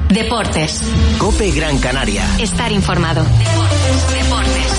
Deportes. COPE Gran Canaria. Estar informado. Deportes.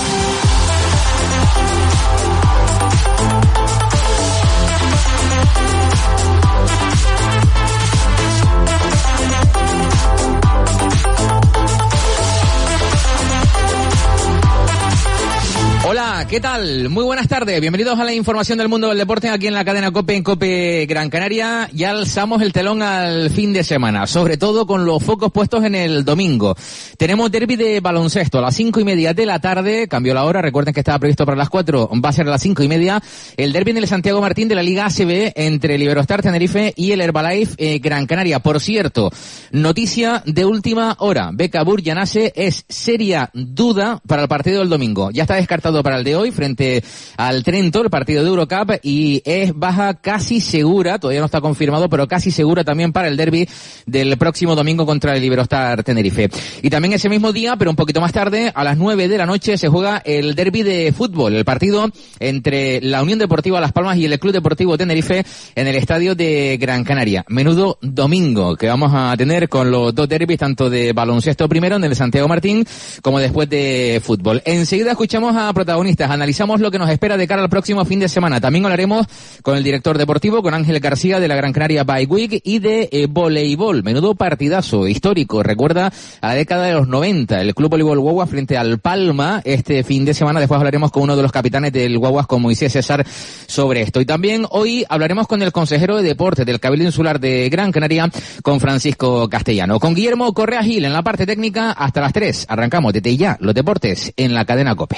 Hola, ¿qué tal? Muy buenas tardes. Bienvenidos a la información del mundo del deporte aquí en la cadena COPE, en COPE Gran Canaria. Ya alzamos el telón al fin de semana, sobre todo con los focos puestos en el domingo. Tenemos derbi de baloncesto a las 5:30 de la tarde. Cambió la hora, recuerden que estaba previsto para las 4, va a ser a las 5:30. El derbi en el Santiago Martín de la Liga ACB entre el Iberostar Tenerife y el Herbalife Gran Canaria. Por cierto, noticia de última hora. Beka Burjanase es seria duda para el partido del domingo. Ya está descartado para el de hoy frente al Trento, el partido de Eurocup, y es baja casi segura, todavía no está confirmado, pero casi segura también para el derbi del próximo domingo contra el Iberostar Tenerife. Y también ese mismo día, pero un poquito más tarde, a las 9 de la noche se juega el derbi de fútbol, el partido entre la Unión Deportiva Las Palmas y el Club Deportivo Tenerife en el estadio de Gran Canaria. Menudo domingo que vamos a tener con los dos derbis, tanto de baloncesto primero en el Santiago Martín como después de fútbol. Enseguida escuchamos a protagonistas, analizamos lo que nos espera de cara al próximo fin de semana. También hablaremos con el director deportivo, con Ángel García de la Gran Canaria Bike Week, y de voleibol. Menudo partidazo histórico, recuerda a la década de los 90, el Club Voleibol Guaguas frente al Palma este fin de semana. Después hablaremos con uno de los capitanes del Guaguas, con Moisés César, sobre esto. Y también hoy hablaremos con el consejero de deportes del Cabildo Insular de Gran Canaria, con Francisco Castellano. Con Guillermo Correa Gil en la parte técnica hasta las 3. Arrancamos desde ya los deportes en la cadena COPE.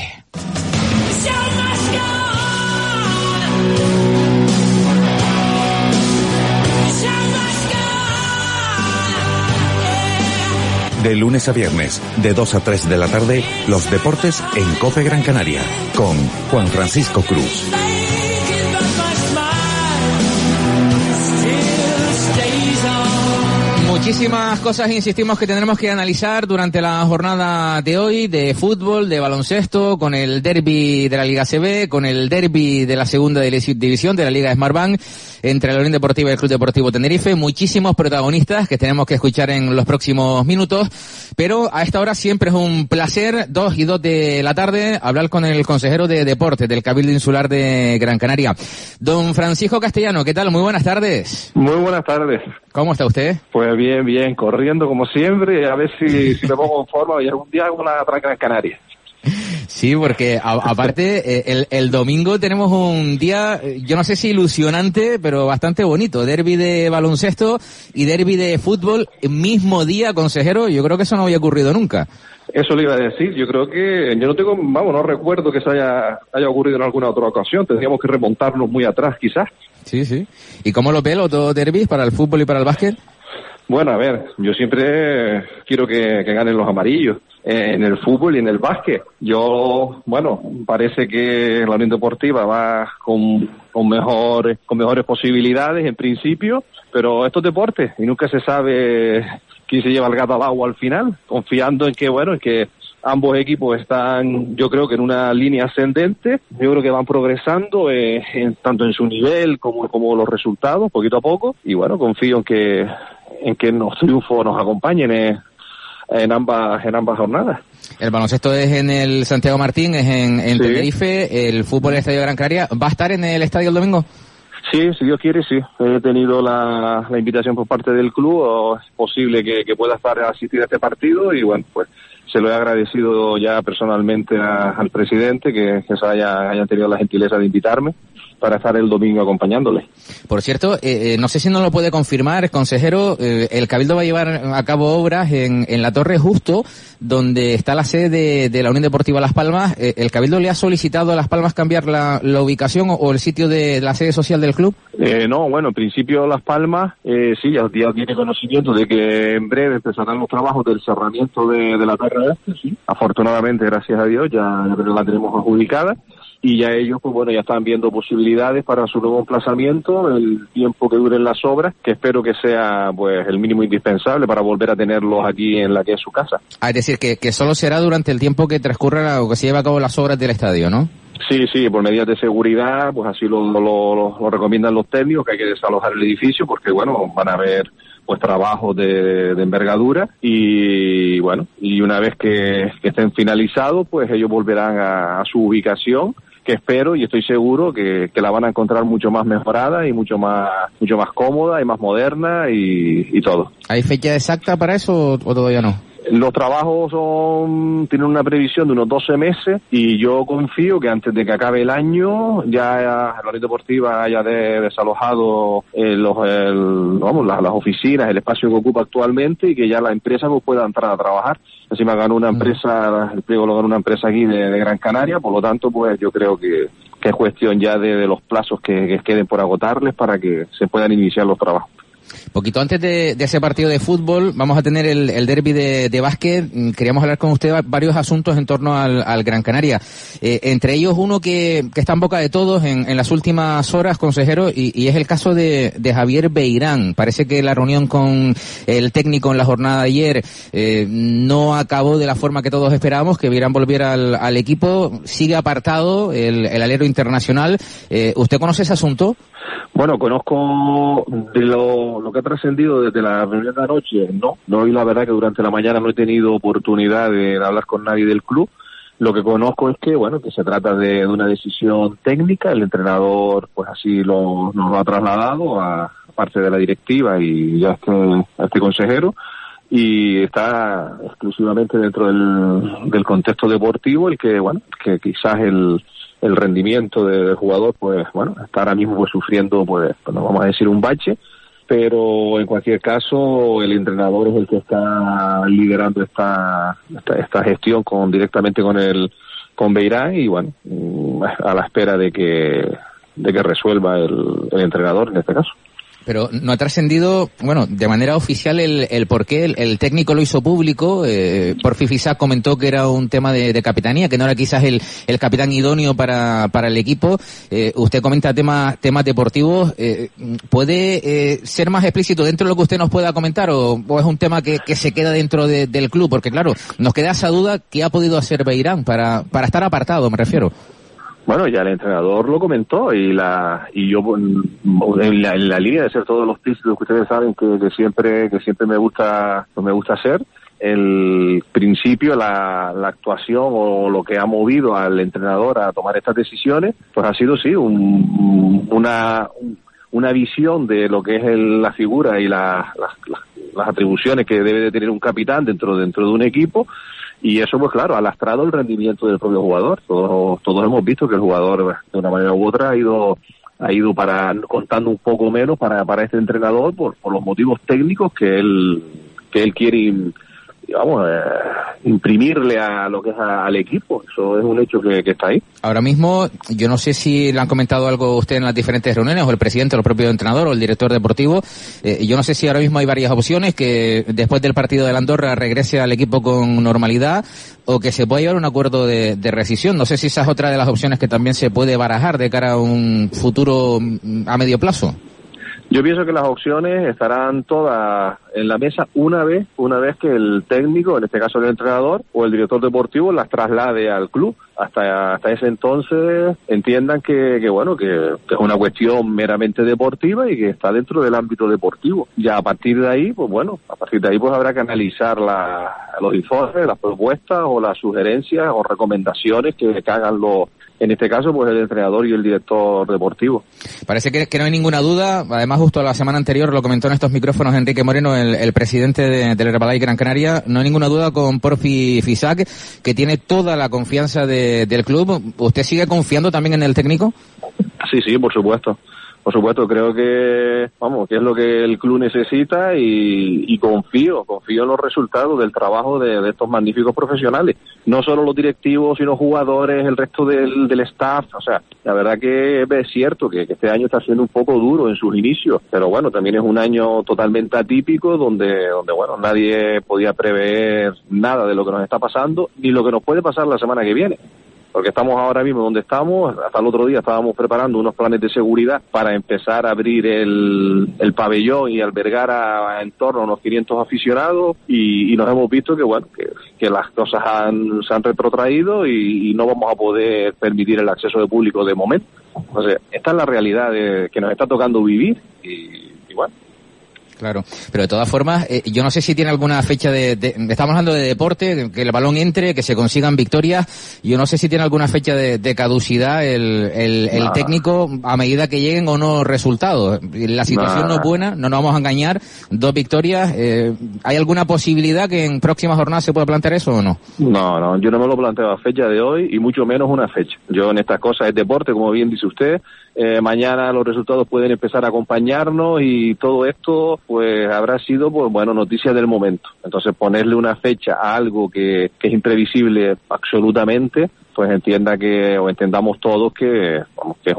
De lunes a viernes, de 2 a 3 de la tarde, los deportes en COPE Gran Canaria, con Juan Francisco Cruz. Muchísimas cosas, insistimos, que tendremos que analizar durante la jornada de hoy, de fútbol, de baloncesto, con el derbi de la Liga ACB, con el derbi de la segunda división de la Liga Smartbank, entre la Unión Deportiva y el Club Deportivo Tenerife. Muchísimos protagonistas que tenemos que escuchar en los próximos minutos, pero a esta hora siempre es un placer, 2 y 2 de la tarde, hablar con el consejero de deportes del Cabildo Insular de Gran Canaria. Don Francisco Castellano, ¿qué tal? Muy buenas tardes. Muy buenas tardes. ¿Cómo está usted? Pues bien, corriendo como siempre, a ver si me pongo en forma y algún día hago una tranca en Canarias. Sí, porque aparte el domingo tenemos un día, yo no sé si ilusionante, pero bastante bonito. Derbi de baloncesto y derbi de fútbol, mismo día, consejero. Yo creo que eso no había ocurrido nunca. Eso le iba a decir. Yo creo que, no recuerdo que se haya ocurrido en alguna otra ocasión. Tendríamos que remontarnos muy atrás, quizás. Sí. ¿Y cómo lo ve los dos derbis para el fútbol y para el básquet? Bueno, a ver, yo siempre quiero que ganen los amarillos en el fútbol y en el básquet. Parece que la Unión Deportiva va con mejores posibilidades en principio, pero estos deportes, y nunca se sabe quién se lleva el gato al agua al final, confiando en que ambos equipos están, yo creo que en una línea ascendente. Yo creo que van progresando tanto en su nivel como los resultados, poquito a poco, y bueno, confío en que los triunfos nos acompañen en ambas jornadas. El baloncesto es en el Santiago Martín, es en Tenerife, el fútbol en el Estadio Gran Canaria. ¿Va a estar en el estadio el domingo? Sí, si Dios quiere, sí. He tenido la invitación por parte del club, o es posible que pueda asistir a este partido, y bueno, pues se lo he agradecido ya personalmente al presidente que hayan tenido la gentileza de invitarme para estar el domingo acompañándole. Por cierto, no sé si nos lo puede confirmar, consejero, el Cabildo va a llevar a cabo obras en la Torre Justo, donde está la sede de la Unión Deportiva Las Palmas. ¿El Cabildo le ha solicitado a Las Palmas cambiar la ubicación o el sitio de la sede social del club? No, bueno, en principio Las Palmas, sí, ya tiene conocimiento de que en breve empezarán los trabajos del cerramiento de la Torre Este, sí. Afortunadamente, gracias a Dios, ya la tenemos adjudicada. Y ya ellos, pues bueno, ya están viendo posibilidades para su nuevo emplazamiento, el tiempo que duren las obras, que espero que sea pues el mínimo indispensable para volver a tenerlos aquí en la que es su casa. Es decir, que solo será durante el tiempo que transcurra o que se lleve a cabo las obras del estadio, ¿no? Sí, por medidas de seguridad, pues así lo recomiendan los técnicos, que hay que desalojar el edificio, porque bueno, van a haber pues trabajos de envergadura, y bueno, y una vez que estén finalizados, pues ellos volverán a su ubicación, que espero y estoy seguro que la van a encontrar mucho más mejorada y mucho más cómoda y más moderna y todo. ¿Hay fecha exacta para eso o todavía no? Los trabajos tienen una previsión de unos 12 meses y yo confío que antes de que acabe el año ya la Unión Deportiva haya desalojado las oficinas, el espacio que ocupa actualmente, y que ya la empresa pues pueda entrar a trabajar. Encima ganó una empresa, el pliego lo ganó una empresa aquí de Gran Canaria, por lo tanto pues yo creo que es cuestión ya de los plazos que queden por agotarles para que se puedan iniciar los trabajos. Poquito antes de ese partido de fútbol vamos a tener el derbi de básquet. Queríamos hablar con usted varios asuntos en torno al Gran Canaria, entre ellos uno que está en boca de todos en las últimas horas, consejero, y es el caso de Javier Beirán. Parece que la reunión con el técnico en la jornada de ayer no acabó de la forma que todos esperábamos, que Beirán volviera al equipo. Sigue apartado el alero internacional. ¿Usted conoce ese asunto? Bueno, conozco de lo que ha trascendido desde la reunión de anoche, no, y la verdad que durante la mañana no he tenido oportunidad de hablar con nadie del club. Lo que conozco es que, bueno, que se trata de una decisión técnica, el entrenador pues así nos lo ha trasladado a parte de la directiva y ya a este consejero, y está exclusivamente dentro del contexto deportivo el que, bueno, que quizás el rendimiento del jugador, pues bueno, está ahora mismo pues sufriendo, pues no vamos a decir un bache, pero en cualquier caso el entrenador es el que está liderando esta gestión directamente con Beirán, y bueno, a la espera de que resuelva el entrenador en este caso. Pero no ha trascendido, bueno, de manera oficial el por qué. El técnico lo hizo público. Porfi Fisac comentó que era un tema de capitanía, que no era quizás el capitán idóneo para el equipo. Usted comenta temas deportivos. ¿Puede ser más explícito dentro de lo que usted nos pueda comentar, o es un tema que se queda dentro del club? Porque claro, nos queda esa duda: ¿qué ha podido hacer Beirán para estar apartado, me refiero? Bueno, ya el entrenador lo comentó y yo en la línea de hacer todos los pisos que ustedes saben que siempre me gusta hacer. El principio, la actuación o lo que ha movido al entrenador a tomar estas decisiones, pues ha sido sí una visión de lo que es la figura y las atribuciones que debe de tener un capitán dentro de un equipo. Y eso, pues claro, ha lastrado el rendimiento del propio jugador. Todos hemos visto que el jugador, de una manera u otra, ha ido contando un poco menos para este entrenador por los motivos técnicos que él quiere, digamos, imprimirle a lo que es al equipo. Eso es un hecho que está ahí. Ahora mismo, yo no sé si le han comentado algo a usted en las diferentes reuniones, o el presidente, o el propio entrenador, o el director deportivo. Yo no sé si ahora mismo hay varias opciones: que después del partido de la Andorra regrese al equipo con normalidad, o que se pueda llevar un acuerdo de rescisión. No sé si esa es otra de las opciones que también se puede barajar de cara a un futuro a medio plazo. Yo pienso que las opciones estarán todas en la mesa una vez que el técnico, en este caso el entrenador o el director deportivo, las traslade al club. Hasta ese entonces entiendan que es una cuestión meramente deportiva y que está dentro del ámbito deportivo. Ya a partir de ahí, pues habrá que analizar los informes, las propuestas o las sugerencias o recomendaciones que hagan en este caso, pues el entrenador y el director deportivo. Parece que no hay ninguna duda. Además, justo la semana anterior lo comentó en estos micrófonos Enrique Moreno, el presidente del Herbalife Gran Canaria. No hay ninguna duda con Porfi Fisac, que tiene toda la confianza del club. ¿Usted sigue confiando también en el técnico? Sí, por supuesto. Por supuesto, creo que es lo que el club necesita y confío en los resultados del trabajo de estos magníficos profesionales. No solo los directivos, sino jugadores, el resto del staff. O sea, la verdad que es cierto que este año está siendo un poco duro en sus inicios, pero bueno, también es un año totalmente atípico donde nadie podía prever nada de lo que nos está pasando, ni lo que nos puede pasar la semana que viene. Porque estamos ahora mismo donde estamos. Hasta el otro día estábamos preparando unos planes de seguridad para empezar a abrir el pabellón y albergar en torno a unos 500 aficionados, y nos hemos visto que las cosas se han retrotraído y no vamos a poder permitir el acceso de público de momento. O sea, esta es la realidad que nos está tocando vivir y bueno. Claro, pero de todas formas, yo no sé si tiene alguna fecha estamos hablando de deporte, que el balón entre, que se consigan victorias. Yo no sé si tiene alguna fecha de caducidad el técnico a medida que lleguen o no resultados. La situación no es buena, no nos vamos a engañar. 2 victorias. ¿Hay alguna posibilidad que en próximas jornadas se pueda plantear eso o no? No, yo no me lo planteo a fecha de hoy y mucho menos una fecha. Yo en estas cosas es deporte, como bien dice usted. Mañana los resultados pueden empezar a acompañarnos y todo esto pues habrá sido pues bueno, noticias del momento. Entonces ponerle una fecha a algo que es imprevisible absolutamente, pues entendamos todos que es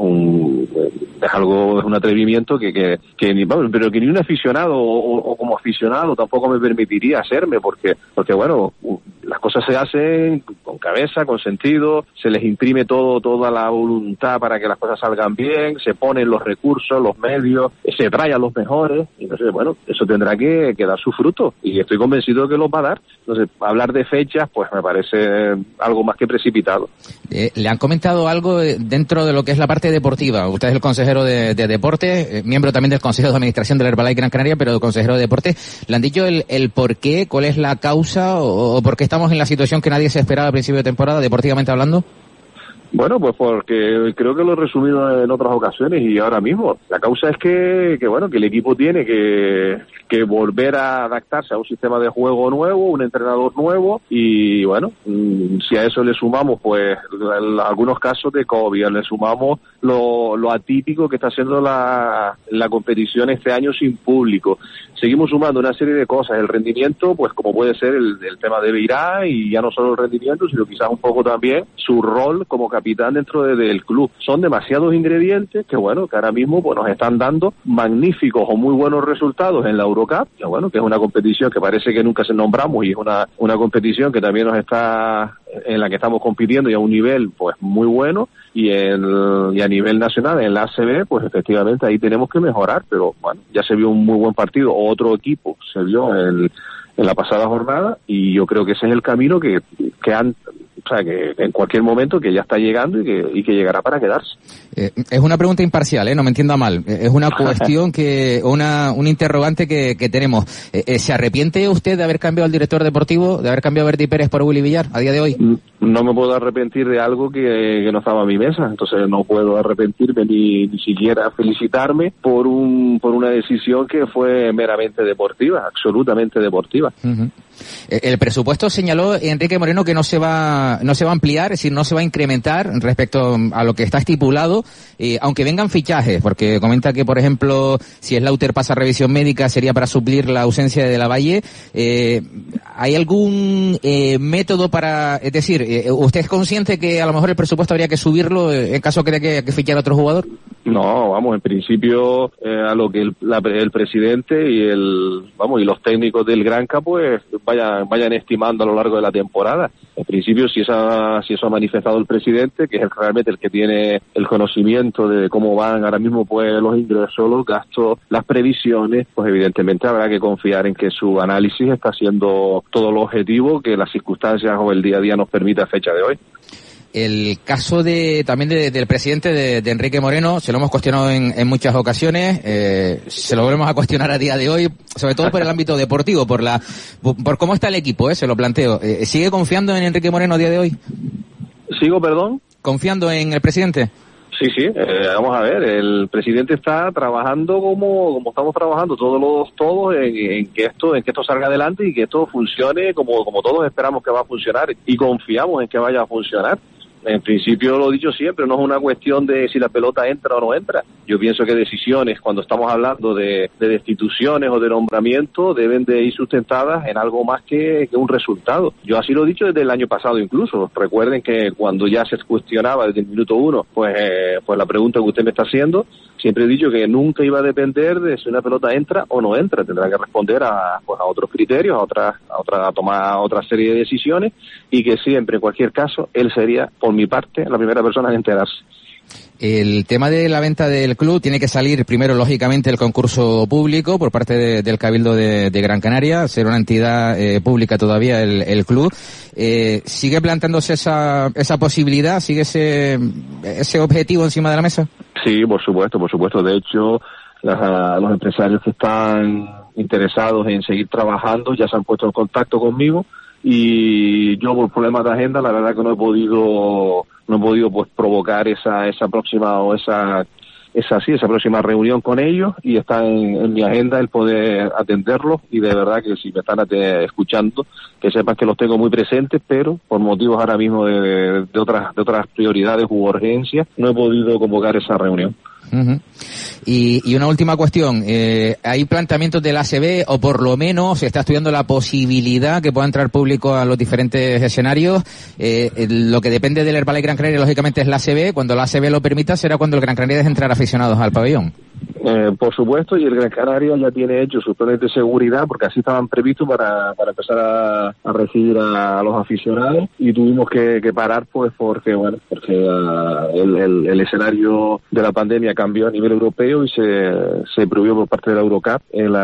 un atrevimiento que pero que ni un aficionado o como aficionado tampoco me permitiría hacerme, porque bueno, las cosas se hacen con cabeza, con sentido, se les imprime toda la voluntad para que las cosas salgan bien, se ponen los recursos, los medios, se trae a los mejores, y entonces bueno, eso tendrá que dar su fruto y estoy convencido de que los va a dar. Entonces hablar de fechas pues me parece algo más que precipitado. ¿Le han comentado algo dentro de lo que es la parte deportiva? Usted es el consejero de deporte, miembro también del Consejo de Administración del Herbalife Gran Canaria, pero consejero de deporte. ¿Le han dicho el por qué? ¿Cuál es la causa? ¿O por qué estamos en la situación que nadie se esperaba a principio de temporada, deportivamente hablando? Bueno, pues porque creo que lo he resumido en otras ocasiones y ahora mismo. La causa es que el equipo tiene que volver a adaptarse a un sistema de juego nuevo, un entrenador nuevo y bueno, si a eso le sumamos pues algunos casos de COVID, le sumamos lo atípico que está haciendo la competición este año sin público. Seguimos sumando una serie de cosas, el rendimiento, pues como puede ser el tema de Beirá y ya no solo el rendimiento, sino quizás un poco también su rol como capitán dentro del club. Son demasiados ingredientes que bueno, que ahora mismo pues nos están dando magníficos o muy buenos resultados en la Eurocup, que bueno, que es una competición que parece que nunca se nombramos y es una competición que también en la que estamos compitiendo y a un nivel pues muy bueno y a nivel nacional en la ACB pues efectivamente ahí tenemos que mejorar, pero bueno, ya se vio un muy buen partido, otro equipo se vio en la pasada jornada y yo creo que ese es el camino que en cualquier momento que ya está llegando y que llegará para quedarse. Es una pregunta imparcial, no me entienda mal. Es una cuestión un interrogante que tenemos. ¿Se arrepiente usted de haber cambiado al director deportivo, de haber cambiado a Berti Pérez por Willy Villar a día de hoy? No me puedo arrepentir de algo que no estaba a mi mesa, entonces no puedo arrepentirme ni siquiera felicitarme por una decisión que fue meramente deportiva, absolutamente deportiva. Uh-huh. El presupuesto señaló Enrique Moreno que no se va a ampliar, es decir, no se va a incrementar respecto a lo que está estipulado, aunque vengan fichajes, porque comenta que, por ejemplo, si Slaughter pasa a revisión médica sería para suplir la ausencia de Lavalle. ¿Hay algún método para, es decir, usted es consciente que a lo mejor el presupuesto habría que subirlo en caso que haya que fichar a otro jugador? No, vamos, en principio a lo que el presidente y los técnicos del Granca pues vayan estimando a lo largo de la temporada. En principio, si eso ha manifestado el presidente, que es realmente el que tiene el conocimiento de cómo van ahora mismo pues los ingresos, los gastos, las previsiones, pues evidentemente habrá que confiar en que su análisis está siendo todo lo objetivo que las circunstancias o el día a día nos permite a fecha de hoy. El caso también del presidente de Enrique Moreno, se lo hemos cuestionado en muchas ocasiones, se lo volvemos a cuestionar a día de hoy, sobre todo por el ámbito deportivo, por cómo está el equipo, se lo planteo. ¿Sigue confiando en Enrique Moreno a día de hoy? ¿Sigo, perdón? ¿Confiando en el presidente? Sí, vamos a ver, el presidente está trabajando como estamos trabajando todos en que esto salga adelante y que esto funcione como todos esperamos que va a funcionar y confiamos en que vaya a funcionar. En principio, lo he dicho siempre, no es una cuestión de si la pelota entra o no entra. Yo pienso que decisiones, cuando estamos hablando de destituciones o de nombramiento, deben de ir sustentadas en algo más que un resultado. Yo así lo he dicho desde el año pasado incluso. Recuerden que cuando ya se cuestionaba desde el minuto 1, pues la pregunta que usted me está haciendo, siempre he dicho que nunca iba a depender de si una pelota entra o no entra. Tendrá que responder a otros criterios, a tomar otra serie de decisiones y que siempre, en cualquier caso, él sería, por mi parte, la primera persona en enterarse. El tema de la venta del club tiene que salir primero, lógicamente, el concurso público por parte del Cabildo de Gran Canaria, ser una entidad pública todavía el club. ¿Sigue planteándose esa posibilidad? ¿Sigue ese objetivo encima de la mesa? Sí, por supuesto. De hecho, los empresarios que están interesados en seguir trabajando, ya se han puesto en contacto conmigo, y yo por problemas de agenda la verdad que no he podido pues provocar esa próxima o esa próxima reunión con ellos, y está en mi agenda el poder atenderlos, y de verdad que si me están escuchando, que sepan que los tengo muy presentes, pero por motivos ahora mismo de otras prioridades u urgencias, no he podido convocar esa reunión. Uh-huh. Y una última cuestión, ¿hay planteamientos del ACB, o por lo menos se está estudiando la posibilidad que pueda entrar público a los diferentes escenarios? Lo que depende del Herbalife Gran Canaria lógicamente es la ACB. Cuando la ACB lo permita será cuando el Gran Canaria deje entrar aficionados al pabellón. Por supuesto, y el Gran Canaria ya tiene hecho sus planes de seguridad, porque así estaban previstos para empezar a recibir a los aficionados, y tuvimos que parar pues porque el escenario de la pandemia cambió a nivel europeo y se prohibió por parte de la Eurocup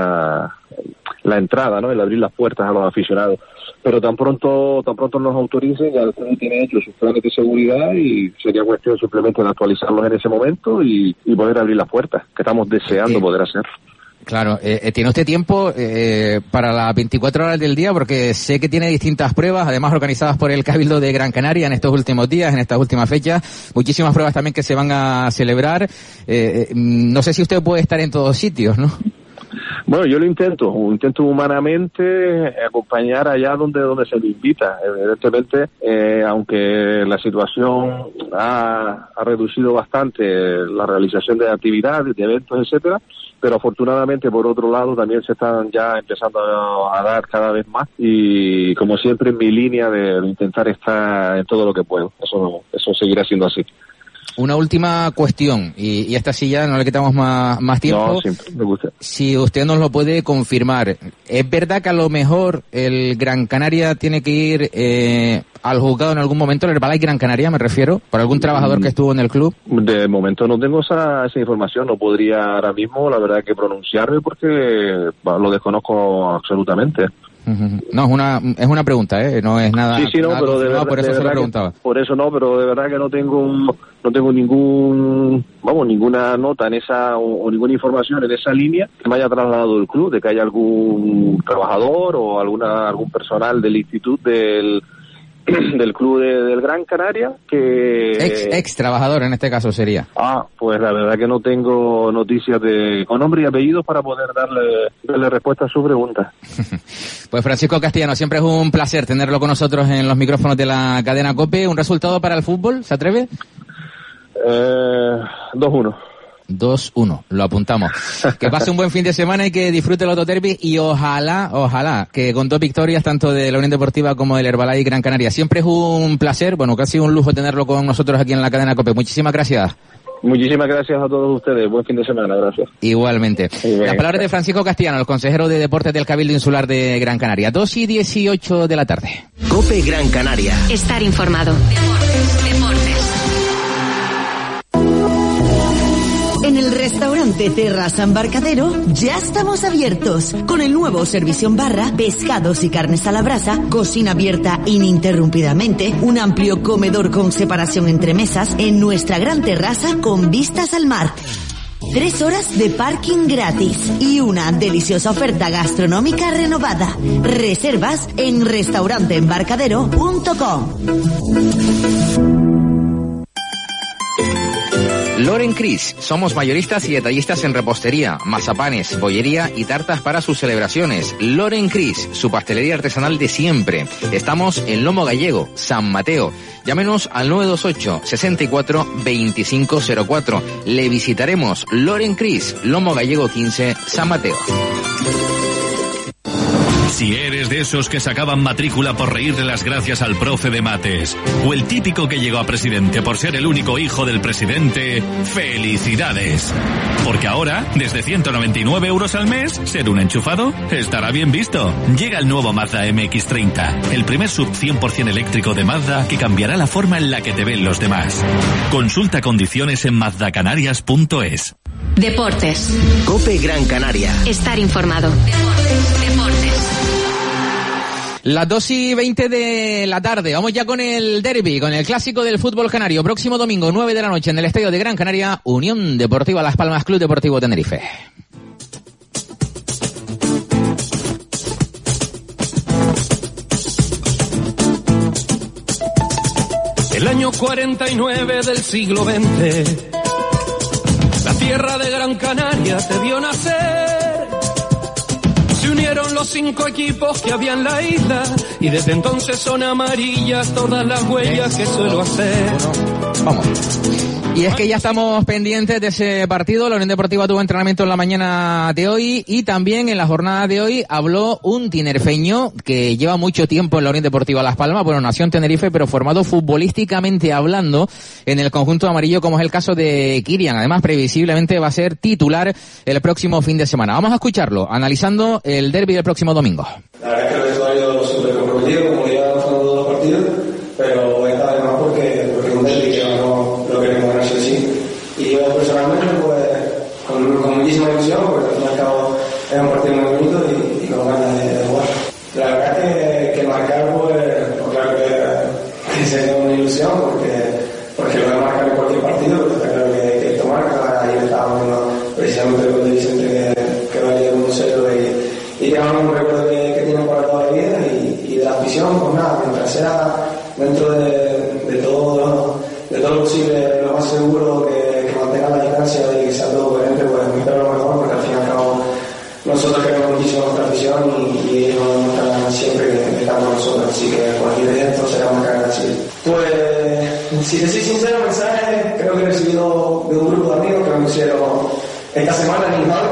la entrada, ¿no? El abrir las puertas a los aficionados. Pero tan pronto nos autoricen, ya el club tiene hecho sus planes de seguridad, y sería cuestión simplemente de actualizarlos en ese momento y poder abrir las puertas, que estamos deseando poder hacer. Claro, ¿tiene usted tiempo para las 24 horas del día? Porque sé que tiene distintas pruebas, además organizadas por el Cabildo de Gran Canaria en estos últimos días, en estas últimas fechas. Muchísimas pruebas también que se van a celebrar. No sé si usted puede estar en todos sitios, ¿no? Bueno, yo lo intento humanamente acompañar allá donde se me invita. Evidentemente, aunque la situación ha reducido bastante la realización de actividades, de eventos, etcétera, pero afortunadamente por otro lado también se están ya empezando a dar cada vez más, y como siempre en mi línea de intentar estar en todo lo que puedo. Eso seguirá siendo así. Una última cuestión, y esta sí ya no le quitamos más tiempo. No, siempre me gusta. Si usted nos lo puede confirmar, ¿es verdad que a lo mejor el Gran Canaria tiene que ir al juzgado en algún momento, el Herbalife Gran Canaria me refiero, por algún trabajador que estuvo en el club? De momento no tengo esa información, no podría ahora mismo la verdad que pronunciarme porque lo desconozco absolutamente. No, es una pregunta, no es nada. Sí, no, pero de verdad, por eso se lo preguntaba. Por eso no, pero de verdad que no tengo ninguna nota en esa o ninguna información en esa línea que me haya trasladado el club, de que haya algún trabajador o algún personal del instituto del club del Gran Canaria que ex trabajador en este caso sería. Pues la verdad que no tengo noticias con nombre y apellidos para poder darle respuesta a su pregunta. Pues Francisco Castellano, siempre es un placer tenerlo con nosotros en los micrófonos de la cadena COPE. ¿Un resultado para el fútbol? ¿Se atreve? 2-1. 2-1, lo apuntamos. Que pase un buen fin de semana y que disfrute el Autoderby, y ojalá que con 2 victorias tanto de la Unión Deportiva como del Herbalife Gran Canaria. Siempre es un placer, casi un lujo tenerlo con nosotros aquí en la cadena COPE. Muchísimas gracias. Muchísimas gracias a todos ustedes. Buen fin de semana, gracias. Igualmente. Las palabras de Francisco Castellano, el consejero de Deportes del Cabildo Insular de Gran Canaria. 2:18 de la tarde. COPE Gran Canaria. Estar informado. Deportes. En el restaurante Terraza Embarcadero ya estamos abiertos con el nuevo servicio en barra, pescados y carnes a la brasa, cocina abierta ininterrumpidamente, un amplio comedor con separación entre mesas en nuestra gran terraza con vistas al mar. 3 horas de parking gratis y una deliciosa oferta gastronómica renovada. Reservas en restauranteembarcadero.com. Loren Cris, somos mayoristas y detallistas en repostería, mazapanes, bollería y tartas para sus celebraciones. Loren Cris, su pastelería artesanal de siempre. Estamos en Lomo Gallego, San Mateo. Llámenos al 928 64 2504. Le visitaremos. Loren Cris, Lomo Gallego 15, San Mateo. Si eres de esos que sacaban matrícula por reírle las gracias al profe de mates, o el típico que llegó a presidente por ser el único hijo del presidente, ¡felicidades! Porque ahora, desde 199 euros al mes, ser un enchufado estará bien visto. Llega el nuevo Mazda MX-30, el primer sub 100% eléctrico de Mazda que cambiará la forma en la que te ven los demás. Consulta condiciones en mazdacanarias.es. Deportes. COPE Gran Canaria. Estar informado. Deportes. Las 2:20 de la tarde. Vamos ya con el derbi, con el clásico del fútbol canario. Próximo domingo, 9 de la noche, en el estadio de Gran Canaria, Unión Deportiva Las Palmas, Club Deportivo Tenerife. El año 49 del siglo XX, la tierra de Gran Canaria te vio nacer. Se unieron los 5 equipos que había en la isla y desde entonces son amarillas todas las huellas que suelo hacer. Vamos. Y es que ya estamos pendientes de ese partido. La Unión Deportiva tuvo entrenamiento en la mañana de hoy y también en la jornada de hoy habló un tinerfeño que lleva mucho tiempo en la Unión Deportiva Las Palmas. Bueno, nació en Tenerife, pero formado futbolísticamente hablando en el conjunto amarillo, como es el caso de Kirian. Además, previsiblemente va a ser titular el próximo fin de semana. Vamos a escucharlo, analizando el derbi del próximo domingo. La verdad es que el vestuario súper comprometido, como ya han jugado todos los partidos, pero esta vez más porque es un derbi que no lo queremos ganar sí o sí. Y yo personalmente, pues, con muchísima ilusión, porque al fin y al cabo es un partido muy bonito y con ganas de jugar. La verdad es que marcar, pues claro que sería una ilusión, porque lo de marcar en cualquier partido, pero está claro que esto marca. Ayer estábamos viendo precisamente el gol de Vicente que valía 1-0 y digamos un recuerdo que tiene para toda la vida y de la afición, pues nada, mientras sea dentro de todo lo posible, lo más seguro que mantenga la distancia y que sea todo coherente, pues espero lo mejor, porque al fin y al cabo nosotros queremos muchísimo nuestra afición y ellos nos demuestran siempre que están con nosotros, así que cualquier evento será una carga así. Pues, si te soy sincero, el mensaje creo que he recibido de un grupo de amigos que me pusieron esta semana en el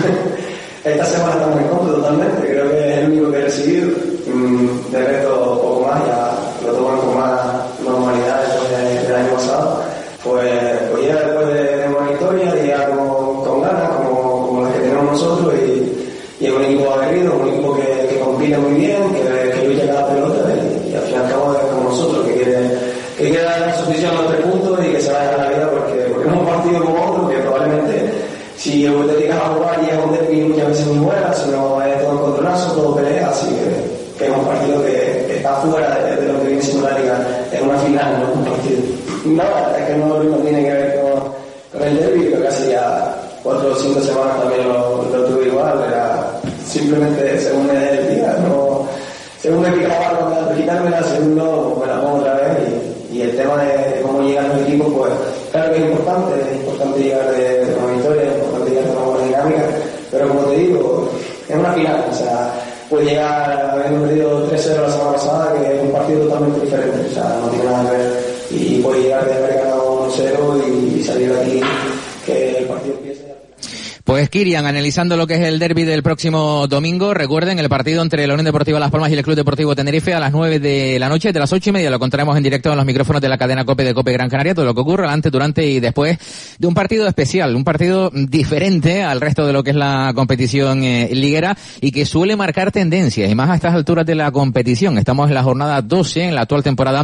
Esta semana estamos en contra totalmente, creo que es el único que he recibido. De resto, poco más, ya lo toman con más normalidad después del año pasado. Pues ya después de una victoria, ya con ganas, como las que tenemos nosotros, y es un equipo aguerrido, un equipo que compite muy bien, que lucha cada pelota, y al fin y al cabo es como nosotros, que quiere dar su posición a los 3 puntos y que se vaya a la vida, porque es un partido como otro que probablemente, si te dedicas a jugar y es un derbi muchas veces muy buena, sino es todo encontronazo, todo pelea, así que es un partido que está fuera de lo que viene siendo la liga, es una final, no un partido. No, es que no tiene que ver con el derbi, que casi ya 4 o 5 semanas también lo tuve igual, era simplemente según me dé el día, no, según me picaba quitármela, según no, me la pongo otra vez, y el tema de cómo llegan los equipos, pues claro que es importante llegar de una victoria, es importante llegar de una buena dinámica, pero como te digo, es una final, o sea, puede llegar habiendo perdido 3-0 la semana pasada, que es un partido totalmente diferente, o sea, no tiene nada que ver, y puede llegar de haber ganado 1-0 y salir de aquí, que el partido empiece. Pues Kirian, analizando lo que es el derbi del próximo domingo. Recuerden, el partido entre la Unión Deportiva Las Palmas y el Club Deportivo Tenerife a las 9 de la noche, de las 8:30 lo contaremos en directo en los micrófonos de la cadena COPE de COPE Gran Canaria, todo lo que ocurre antes, durante y después de un partido especial, un partido diferente al resto de lo que es la competición liguera y que suele marcar tendencias, y más a estas alturas de la competición. Estamos en la jornada 12 en la actual temporada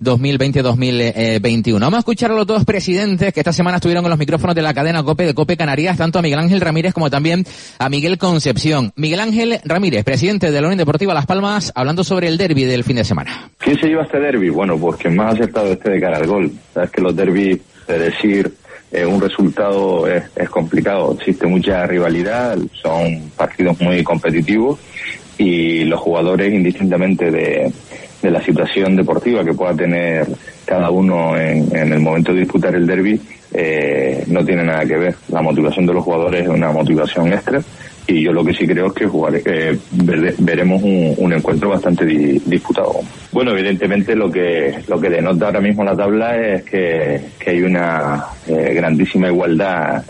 2020-2021. Vamos a escuchar a los 2 presidentes que esta semana estuvieron en los micrófonos de la cadena COPE de COPE Canarias, tanto a Miguel Ángel Ramírez como también a Miguel Concepción. Miguel Ángel Ramírez, presidente de la Unión Deportiva Las Palmas, hablando sobre el derbi del fin de semana. ¿Quién se lleva este derbi? Bueno, pues quien más ha acertado de cara al gol. Sabes que los derbis, de decir un resultado es complicado. Existe mucha rivalidad, son partidos muy competitivos y los jugadores, indistintamente de la situación deportiva que pueda tener cada uno en el momento de disputar el derbi, no tiene nada que ver. La motivación de los jugadores es una motivación extra y yo lo que sí creo es que veremos un encuentro bastante disputado. Bueno, evidentemente lo que denota ahora mismo la tabla es que hay una grandísima igualdad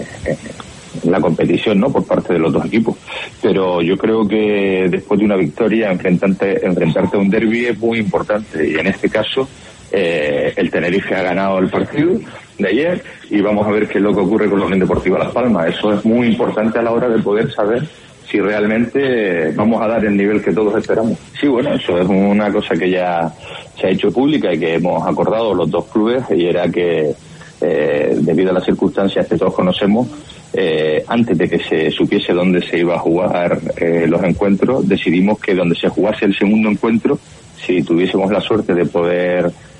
en la competición, ¿no?, por parte de los 2 equipos, pero yo creo que después de una victoria enfrentarte a un derbi es muy importante, y en este caso el Tenerife ha ganado el partido de ayer y vamos a ver qué es lo que ocurre con la Unión Deportiva Las Palmas. Eso es muy importante a la hora de poder saber si realmente vamos a dar el nivel que todos esperamos. Sí, bueno, eso es una cosa que ya se ha hecho pública y que hemos acordado los 2 clubes, y era que debido a las circunstancias que todos conocemos, antes de que se supiese dónde se iba a jugar los encuentros, decidimos que donde se jugase el segundo encuentro, si tuviésemos la suerte de poder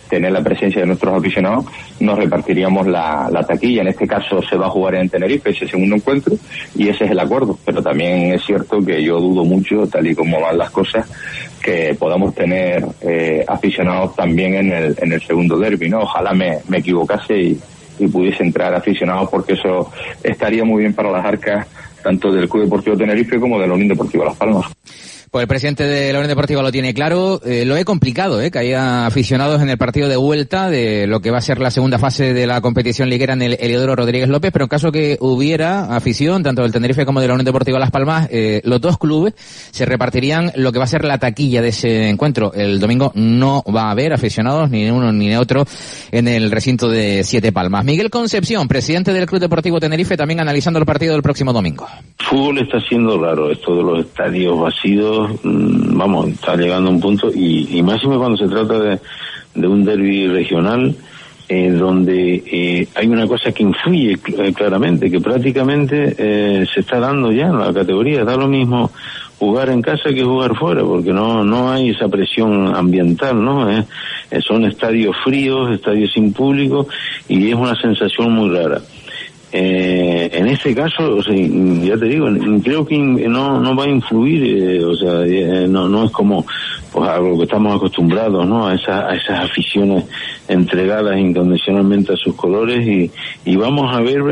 tener la presencia de nuestros aficionados, nos repartiríamos la taquilla. En este caso se va a jugar en Tenerife ese segundo encuentro y ese es el acuerdo, pero también es cierto que yo dudo mucho, tal y como van las cosas, que podamos tener aficionados también en el segundo derbi, ¿no? Ojalá me equivocase y pudiese entrar aficionados, porque eso estaría muy bien para las arcas tanto del Club Deportivo Tenerife como de la Unión Deportiva Las Palmas. Pues el presidente de la Unión Deportiva lo tiene claro. Lo he complicado, que haya aficionados en el partido de vuelta de lo que va a ser la segunda fase de la competición liguera en el Heliodoro Rodríguez López, pero en caso que hubiera afición, tanto del Tenerife como de la Unión Deportiva Las Palmas, los dos clubes se repartirían lo que va a ser la taquilla de ese encuentro. El domingo no va a haber aficionados, ni uno ni otro, en el recinto de Siete Palmas. Miguel Concepción, presidente del Club Deportivo Tenerife, también analizando el partido del próximo domingo. Fútbol está siendo raro, esto de los estadios vacíos, vamos, está llegando a un punto, y máximo cuando se trata de un derbi regional, donde hay una cosa que influye claramente, que prácticamente se está dando ya en la categoría. Da lo mismo jugar en casa que jugar fuera, porque no hay esa presión ambiental, ¿no? Son estadios fríos, estadios sin público, y es una sensación muy rara. En este caso, o sea, ya te digo, creo que no va a influir, no es como pues a lo que estamos acostumbrados, ¿no? A esas aficiones entregadas incondicionalmente a sus colores, y vamos a ver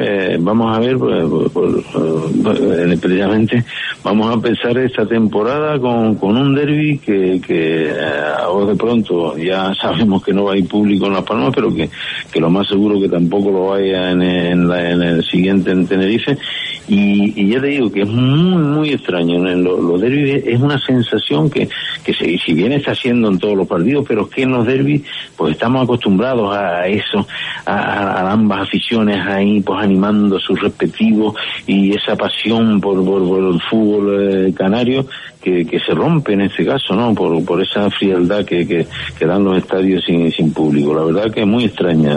precisamente vamos a empezar esta temporada con un derbi que ahora de pronto ya sabemos que no va a ir público en Las Palmas, pero que lo más seguro que tampoco lo vaya en el siguiente en Tenerife, y ya te digo que es muy muy extraño. Los derbis es una sensación que si bien está haciendo en todos los partidos, pero es que en los derbis pues estamos acostumbrados a eso, a ambas aficiones ahí pues animando a sus respectivos, y esa pasión por el fútbol canario que se rompe en este caso, ¿no? Por esa frialdad que dan los estadios sin público. La verdad que es muy extraña.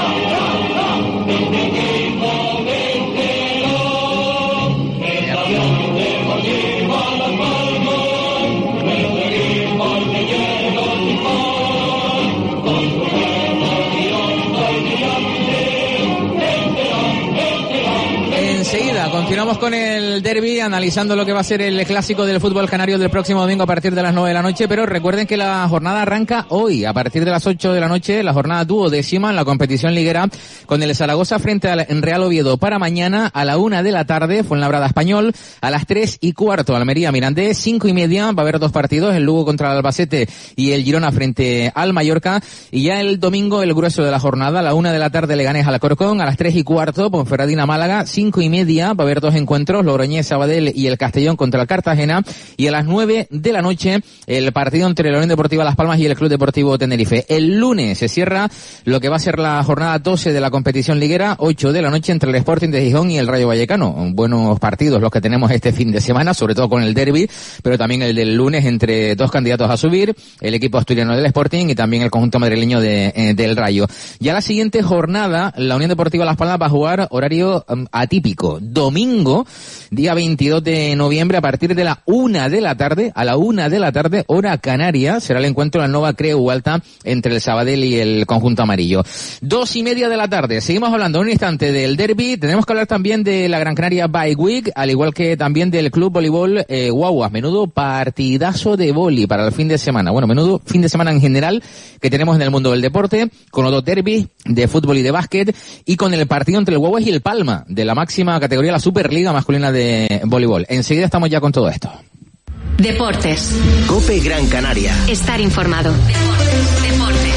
Continuamos con el derbi, analizando lo que va a ser el clásico del fútbol canario del próximo domingo a partir de las 9 de la noche, pero recuerden que la jornada arranca hoy, a partir de las 8 de la noche, la jornada duodécima en la competición liguera, con el Zaragoza frente al Real Oviedo. Para mañana, a la 1 de la tarde, Fuenlabrada Español, a las 3:15, Almería Mirandés, 5:30, va a haber dos partidos, el Lugo contra el Albacete y el Girona frente al Mallorca, y ya el domingo, el grueso de la jornada, a la 1 de la tarde, Leganés al Alcorcón, a las 3:15, Ponferradina Málaga, 5:30, va a haber dos encuentros, Logroñés Sabadell y el Castellón contra el Cartagena, y a las 9 de la noche el partido entre la Unión Deportiva Las Palmas y el Club Deportivo Tenerife. El lunes se cierra lo que va a ser la jornada 12 de la competición liguera, 8 de la noche entre el Sporting de Gijón y el Rayo Vallecano. Buenos partidos los que tenemos este fin de semana, sobre todo con el derbi, pero también el del lunes entre dos candidatos a subir, el equipo asturiano del Sporting y también el conjunto madrileño del Rayo. Ya la siguiente jornada, la Unión Deportiva Las Palmas va a jugar horario atípico, domingo, día 22 de noviembre, a partir de la 1 de la tarde, a la 1 de la tarde, hora canaria, será el encuentro en la Nova Creu Alta entre el Sabadell y el conjunto amarillo. 2:30 de la tarde, seguimos hablando un instante del derbi, tenemos que hablar también de la Gran Canaria Bike Week, al igual que también del Club Voleibol Guaguas. Menudo partidazo de vóley para el fin de semana, bueno, menudo fin de semana en general que tenemos en el mundo del deporte, con los dos derbis de fútbol y de básquet, y con el partido entre el Guaguas y el Palma, de la máxima categoría, la Superliga masculina de voleibol. Enseguida estamos ya con todo esto. Deportes. COPE Gran Canaria. Estar informado. Deportes.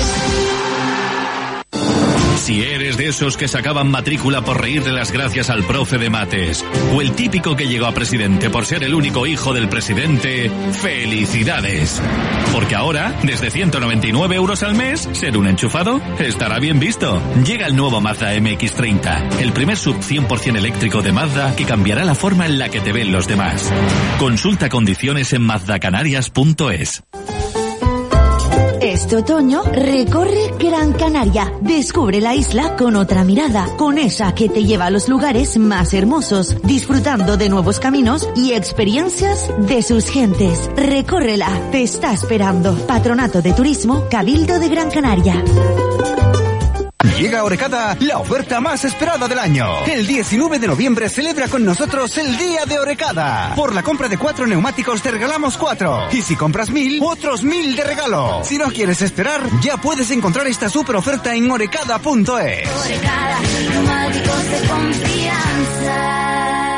Si eres de esos que sacaban matrícula por reírle las gracias al profe de mates, o el típico que llegó a presidente por ser el único hijo del presidente, ¡felicidades! Porque ahora, desde 199 euros al mes, ser un enchufado estará bien visto. Llega el nuevo Mazda MX-30, el primer sub 100% eléctrico de Mazda que cambiará la forma en la que te ven los demás. Consulta condiciones en mazdacanarias.es. Este otoño recorre Gran Canaria. Descubre la isla con otra mirada, con esa que te lleva a los lugares más hermosos, disfrutando de nuevos caminos y experiencias de sus gentes. Recórrela, te está esperando. Patronato de Turismo, Cabildo de Gran Canaria. Llega a Orecada la oferta más esperada del año. El 19 de noviembre celebra con nosotros el Día de Orecada. Por la compra de 4 neumáticos te regalamos 4. Y si compras 1000, otros 1000 de regalo. Si no quieres esperar, ya puedes encontrar esta super oferta en orecada.es. Orecada, neumáticos de confianza.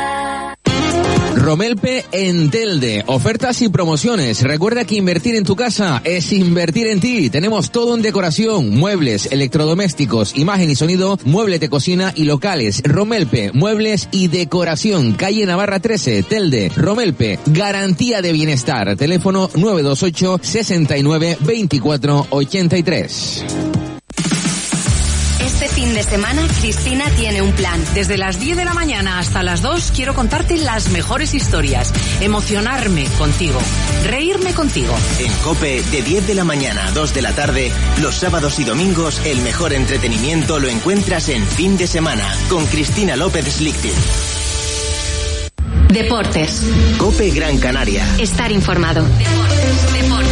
Romelpe en Telde, ofertas y promociones. Recuerda que invertir en tu casa es invertir en ti. Tenemos todo en decoración, muebles, electrodomésticos, imagen y sonido, muebles de cocina y locales. Romelpe, muebles y decoración, calle Navarra 13, Telde. Romelpe, garantía de bienestar. Teléfono 928 69 24 83. Este fin de semana, Cristina tiene un plan. Desde las 10 de la mañana hasta las 2 quiero contarte las mejores historias, emocionarme contigo, reírme contigo. En COPE, de 10 de la mañana a 2 de la tarde, los sábados y domingos, el mejor entretenimiento lo encuentras en Fin de Semana, con Cristina López Slichting. Deportes. COPE Gran Canaria. Estar informado. Deportes.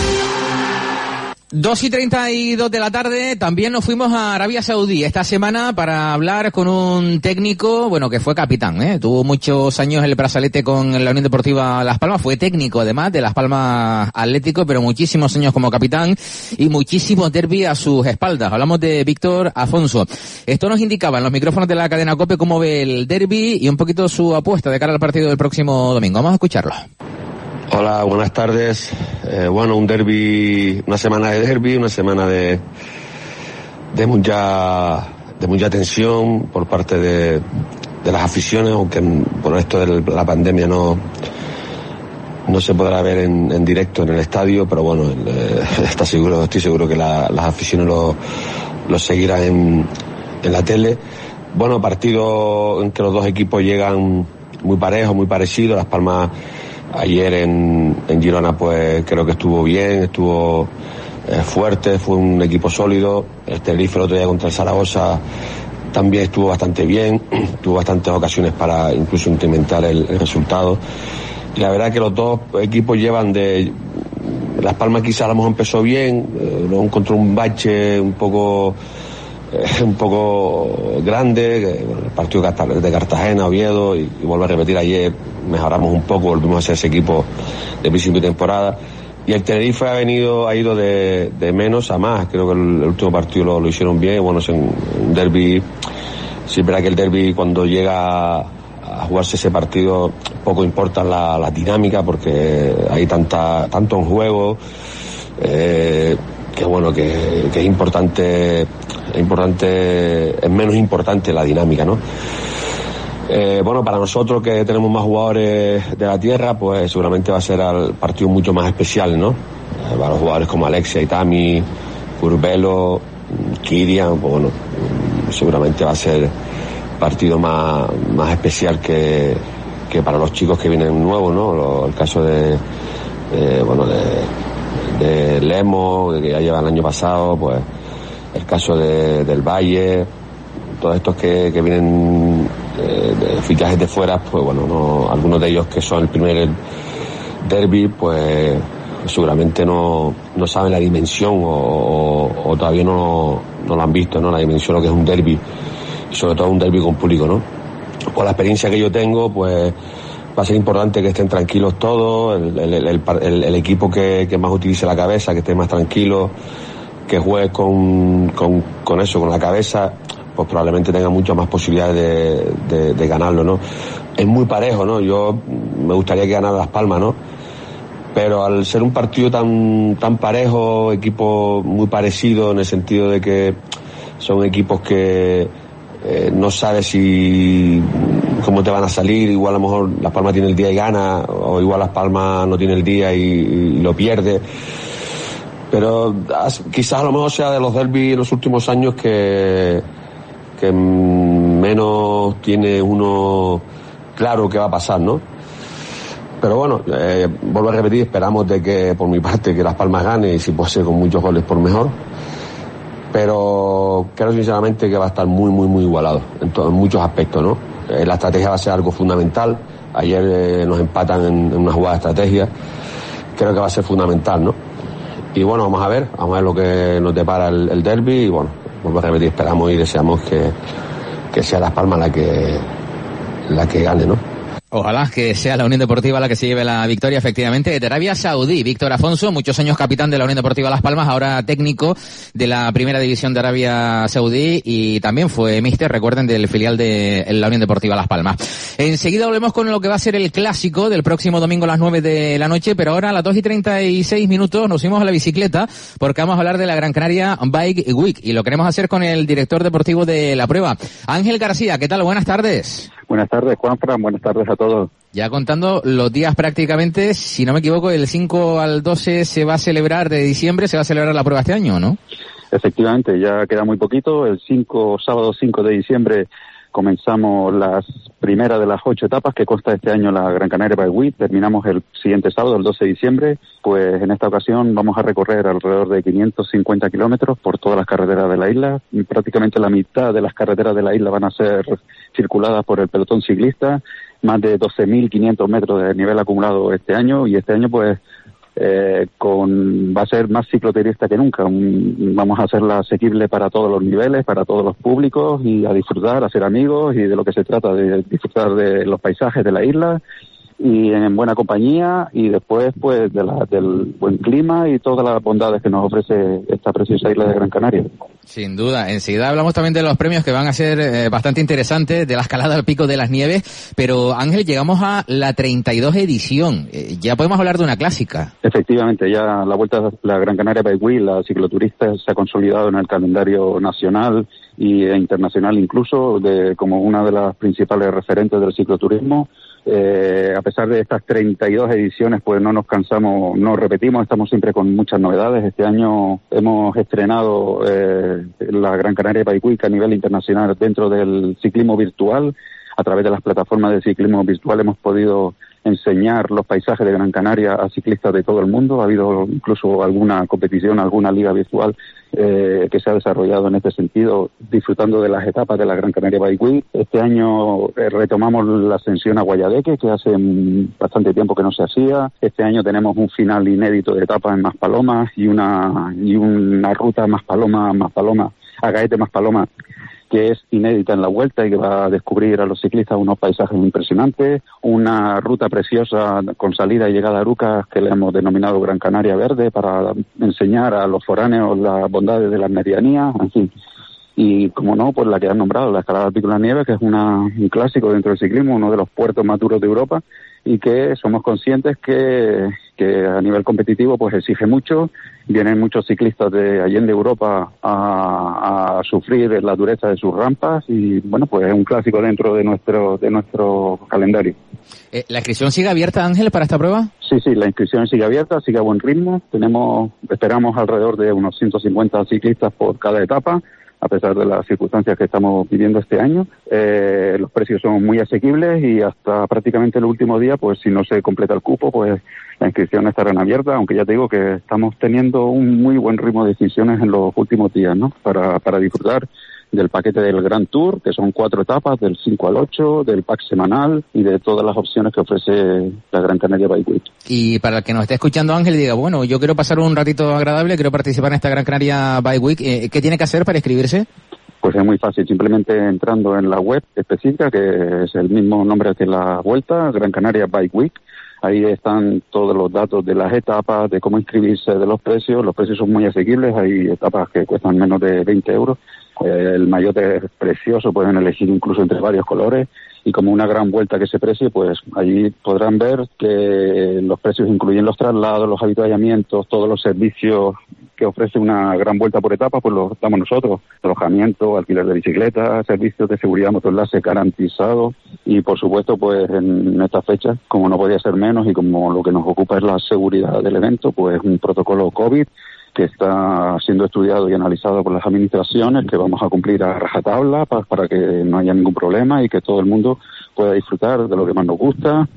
2:32 de la tarde, también nos fuimos a Arabia Saudí esta semana para hablar con un técnico, bueno, que fue capitán, tuvo muchos años el brazalete con la Unión Deportiva Las Palmas, fue técnico además de Las Palmas Atlético, pero muchísimos años como capitán y muchísimos derbis a sus espaldas. Hablamos de Víctor Afonso. Esto nos indicaba en los micrófonos de la cadena COPE cómo ve el derbi y un poquito su apuesta de cara al partido del próximo domingo. Vamos a escucharlo. Hola, buenas tardes. Bueno, un derbi, una semana de derbi, una semana de mucha tensión por parte de las aficiones, aunque por esto de la pandemia no se podrá ver en directo en el estadio, pero bueno, estoy seguro que las aficiones lo seguirán en la tele. Bueno, partido en que los dos equipos llegan muy parejos, muy parecidos. Las Palmas ayer en Girona pues creo que estuvo bien, estuvo fuerte, fue un equipo sólido. El Tenerife el otro día contra el Zaragoza también estuvo bastante bien, tuvo bastantes ocasiones para incluso incrementar el resultado. Y la verdad que los dos equipos llevan de... Las Palmas quizás a lo mejor empezó bien, luego encontró un bache un poco grande, el partido de Cartagena, Oviedo, y vuelvo a repetir, ayer mejoramos un poco, volvimos a ser ese equipo de principio de temporada, y el Tenerife ha ido de menos a más. Creo que el último partido lo hicieron bien. Bueno, es un derbi, sí es verdad que el derbi cuando llega a jugarse ese partido poco importa la dinámica, porque hay tanto en juego, que bueno, que es importante, es menos importante la dinámica, ¿no? Bueno, para nosotros que tenemos más jugadores de la tierra, pues seguramente va a ser el partido mucho más especial, ¿no? Para los jugadores como Alexia, Itami, Curbelo, Kirian, pues bueno, seguramente va a ser partido más especial que para los chicos que vienen nuevos, ¿no? El caso de Lemo, que ya lleva el año pasado, pues el caso del Valle, todos estos que vienen de fichajes de fuera, pues bueno, no, algunos de ellos que son el primer derbi, pues seguramente no saben la dimensión o todavía no lo han visto, ¿no? La dimensión de lo que es un derbi, y sobre todo un derbi con público, ¿no? Por la experiencia que yo tengo, pues va a ser importante que estén tranquilos todos, el equipo que más utilice la cabeza, que esté más tranquilo, que juegue con eso, con la cabeza, pues probablemente tenga muchas más posibilidades de ganarlo, ¿no? Es muy parejo, ¿no? Yo me gustaría que ganara Las Palmas, ¿no? Pero al ser un partido tan parejo, equipos muy parecidos en el sentido de que son equipos que no sabes cómo te van a salir, igual a lo mejor Las Palmas tiene el día y gana, o igual Las Palmas no tiene el día y lo pierde. Pero quizás a lo mejor sea de los derbis en los últimos años que menos tiene uno claro qué va a pasar, ¿no? Pero bueno, vuelvo a repetir, esperamos de que, por mi parte, que Las Palmas gane y si puede ser con muchos goles por mejor. Pero creo sinceramente que va a estar muy, muy, muy igualado en muchos aspectos, ¿no? La estrategia va a ser algo fundamental. Ayer nos empatan en una jugada de estrategia. Creo que va a ser fundamental, ¿no? Y bueno, vamos a ver lo que nos depara el derbi y bueno, vuelvo a repetir, esperamos y deseamos que sea Las Palmas la que gane, ¿no? Ojalá que sea la Unión Deportiva la que se lleve la victoria, efectivamente, de Arabia Saudí. Víctor Afonso, muchos años capitán de la Unión Deportiva Las Palmas, ahora técnico de la Primera División de Arabia Saudí y también fue míster, recuerden, del filial de la Unión Deportiva Las Palmas. Enseguida volvemos con lo que va a ser el clásico del próximo domingo a las 9 de la noche, pero ahora a las 2:36 nos fuimos a la bicicleta porque vamos a hablar de la Gran Canaria Bike Week y lo queremos hacer con el director deportivo de la prueba, Ángel García. ¿Qué tal? Buenas tardes. Buenas tardes, Juanfran. Buenas tardes a todos. Ya contando los días prácticamente, si no me equivoco, del 5 al 12 se va a celebrar de diciembre, se va a celebrar la prueba este año, ¿no? Efectivamente, ya queda muy poquito. El sábado 5 de diciembre comenzamos las primeras de las 8 etapas que consta este año la Gran Canaria Bike Week. Terminamos el siguiente sábado, el 12 de diciembre. Pues en esta ocasión vamos a recorrer alrededor de 550 kilómetros por todas las carreteras de la isla. Y prácticamente la mitad de las carreteras de la isla van a ser circuladas por el pelotón ciclista. Más de 12.500 metros de nivel acumulado este año y este año pues va a ser más cicloturista que nunca. Vamos a hacerla asequible para todos los niveles, para todos los públicos y a disfrutar, a ser amigos y de lo que se trata, de disfrutar de los paisajes de la isla y en buena compañía y después pues del buen clima y todas las bondades que nos ofrece esta preciosa isla de Gran Canaria. Sin duda. Enseguida hablamos también de los premios que van a ser bastante interesantes, de la escalada al Pico de las Nieves, pero Ángel, llegamos a la 32 edición. Ya podemos hablar de una clásica. Efectivamente, ya la vuelta a la Gran Canaria Bike Week, la cicloturista se ha consolidado en el calendario nacional e internacional incluso como una de las principales referentes del cicloturismo. A pesar de estas 32 ediciones, pues no nos cansamos, no repetimos, estamos siempre con muchas novedades. Este año hemos estrenado la Gran Canaria Bike Week a nivel internacional dentro del ciclismo virtual. A través de las plataformas de ciclismo virtual hemos podido enseñar los paisajes de Gran Canaria a ciclistas de todo el mundo. Ha habido incluso alguna competición, alguna liga virtual que se ha desarrollado en este sentido, disfrutando de las etapas de la Gran Canaria Bike Week. Este año retomamos la ascensión a Guayadeque, que hace bastante tiempo que no se hacía. Este año tenemos un final inédito de etapas en Maspalomas y una ruta Maspaloma, a Gaete Maspaloma, que es inédita en la vuelta y que va a descubrir a los ciclistas unos paisajes impresionantes, una ruta preciosa con salida y llegada a Arucas que le hemos denominado Gran Canaria Verde para enseñar a los foráneos las bondades de las medianías, en fin. Y como no, pues la que han nombrado, la escalada al Pico de la Nieve, que es un clásico dentro del ciclismo, uno de los puertos más duros de Europa y que somos conscientes que a nivel competitivo pues exige mucho. Vienen muchos ciclistas de Allende Europa a sufrir la dureza de sus rampas y bueno, pues es un clásico dentro de nuestro calendario. ¿La inscripción sigue abierta, Ángel, para esta prueba? Sí, la inscripción sigue abierta, sigue a buen ritmo. Esperamos alrededor de unos 150 ciclistas por cada etapa, a pesar de las circunstancias que estamos viviendo este año. Los precios son muy asequibles y hasta prácticamente el último día, pues si no se completa el cupo, pues la inscripción estará abierta, aunque ya te digo que estamos teniendo un muy buen ritmo de inscripciones en los últimos días, ¿no? Para disfrutar del paquete del Grand Tour, que son 4 etapas, del 5 al 8, del pack semanal y de todas las opciones que ofrece la Gran Canaria Bike Week. Y para el que nos esté escuchando, Ángel, diga, bueno, yo quiero pasar un ratito agradable, quiero participar en esta Gran Canaria Bike Week, ¿qué tiene que hacer para inscribirse? Pues es muy fácil, simplemente entrando en la web específica, que es el mismo nombre que la vuelta, Gran Canaria Bike Week. Ahí están todos los datos de las etapas, de cómo inscribirse, de los precios. Los precios son muy asequibles, hay etapas que cuestan menos de 20 euros. El maillot es precioso, pueden elegir incluso entre varios colores. Y como una gran vuelta que se precie, pues allí podrán ver que los precios incluyen los traslados, los avituallamientos, todos los servicios que ofrece una gran vuelta por etapa, pues los damos nosotros. Alojamiento, alquiler de bicicletas, servicios de seguridad motoenlace garantizados y por supuesto pues en esta fecha, como no podía ser menos y como lo que nos ocupa es la seguridad del evento, pues un protocolo COVID que está siendo estudiado y analizado por las administraciones, que vamos a cumplir a rajatabla para que no haya ningún problema y que todo el mundo pueda disfrutar de lo que más nos gusta,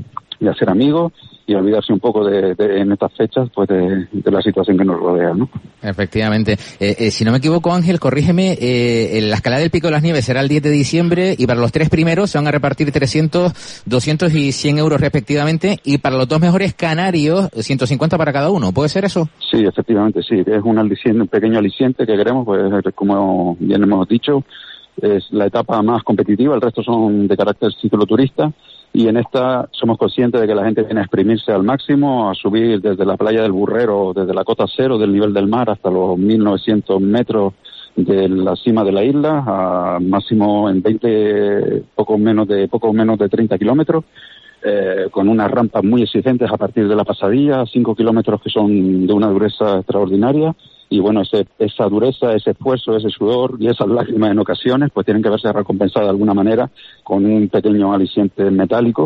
hacer amigos y olvidarse un poco en estas fechas pues de la situación que nos rodea, ¿no? Efectivamente. Si no me equivoco, Ángel, corrígeme, la escalada del Pico de las Nieves será el 10 de diciembre y para los 3 primeros se van a repartir 300, 200 y 100 euros respectivamente, y para los 2 mejores canarios 150 para cada uno. ¿Puede ser eso? Sí, efectivamente, sí. Es un pequeño aliciente que queremos, pues como bien hemos dicho, es la etapa más competitiva, el resto son de carácter cicloturista. Y en esta somos conscientes de que la gente viene a exprimirse al máximo, a subir desde la playa del Burrero, desde la cota cero del nivel del mar hasta los 1900 metros de la cima de la isla, a máximo en poco menos de 30 kilómetros, con unas rampas muy exigentes a partir de la pasadilla, 5 kilómetros que son de una dureza extraordinaria. Y bueno, esa dureza, ese esfuerzo, ese sudor y esas lágrimas en ocasiones, pues tienen que verse recompensadas de alguna manera con un pequeño aliciente metálico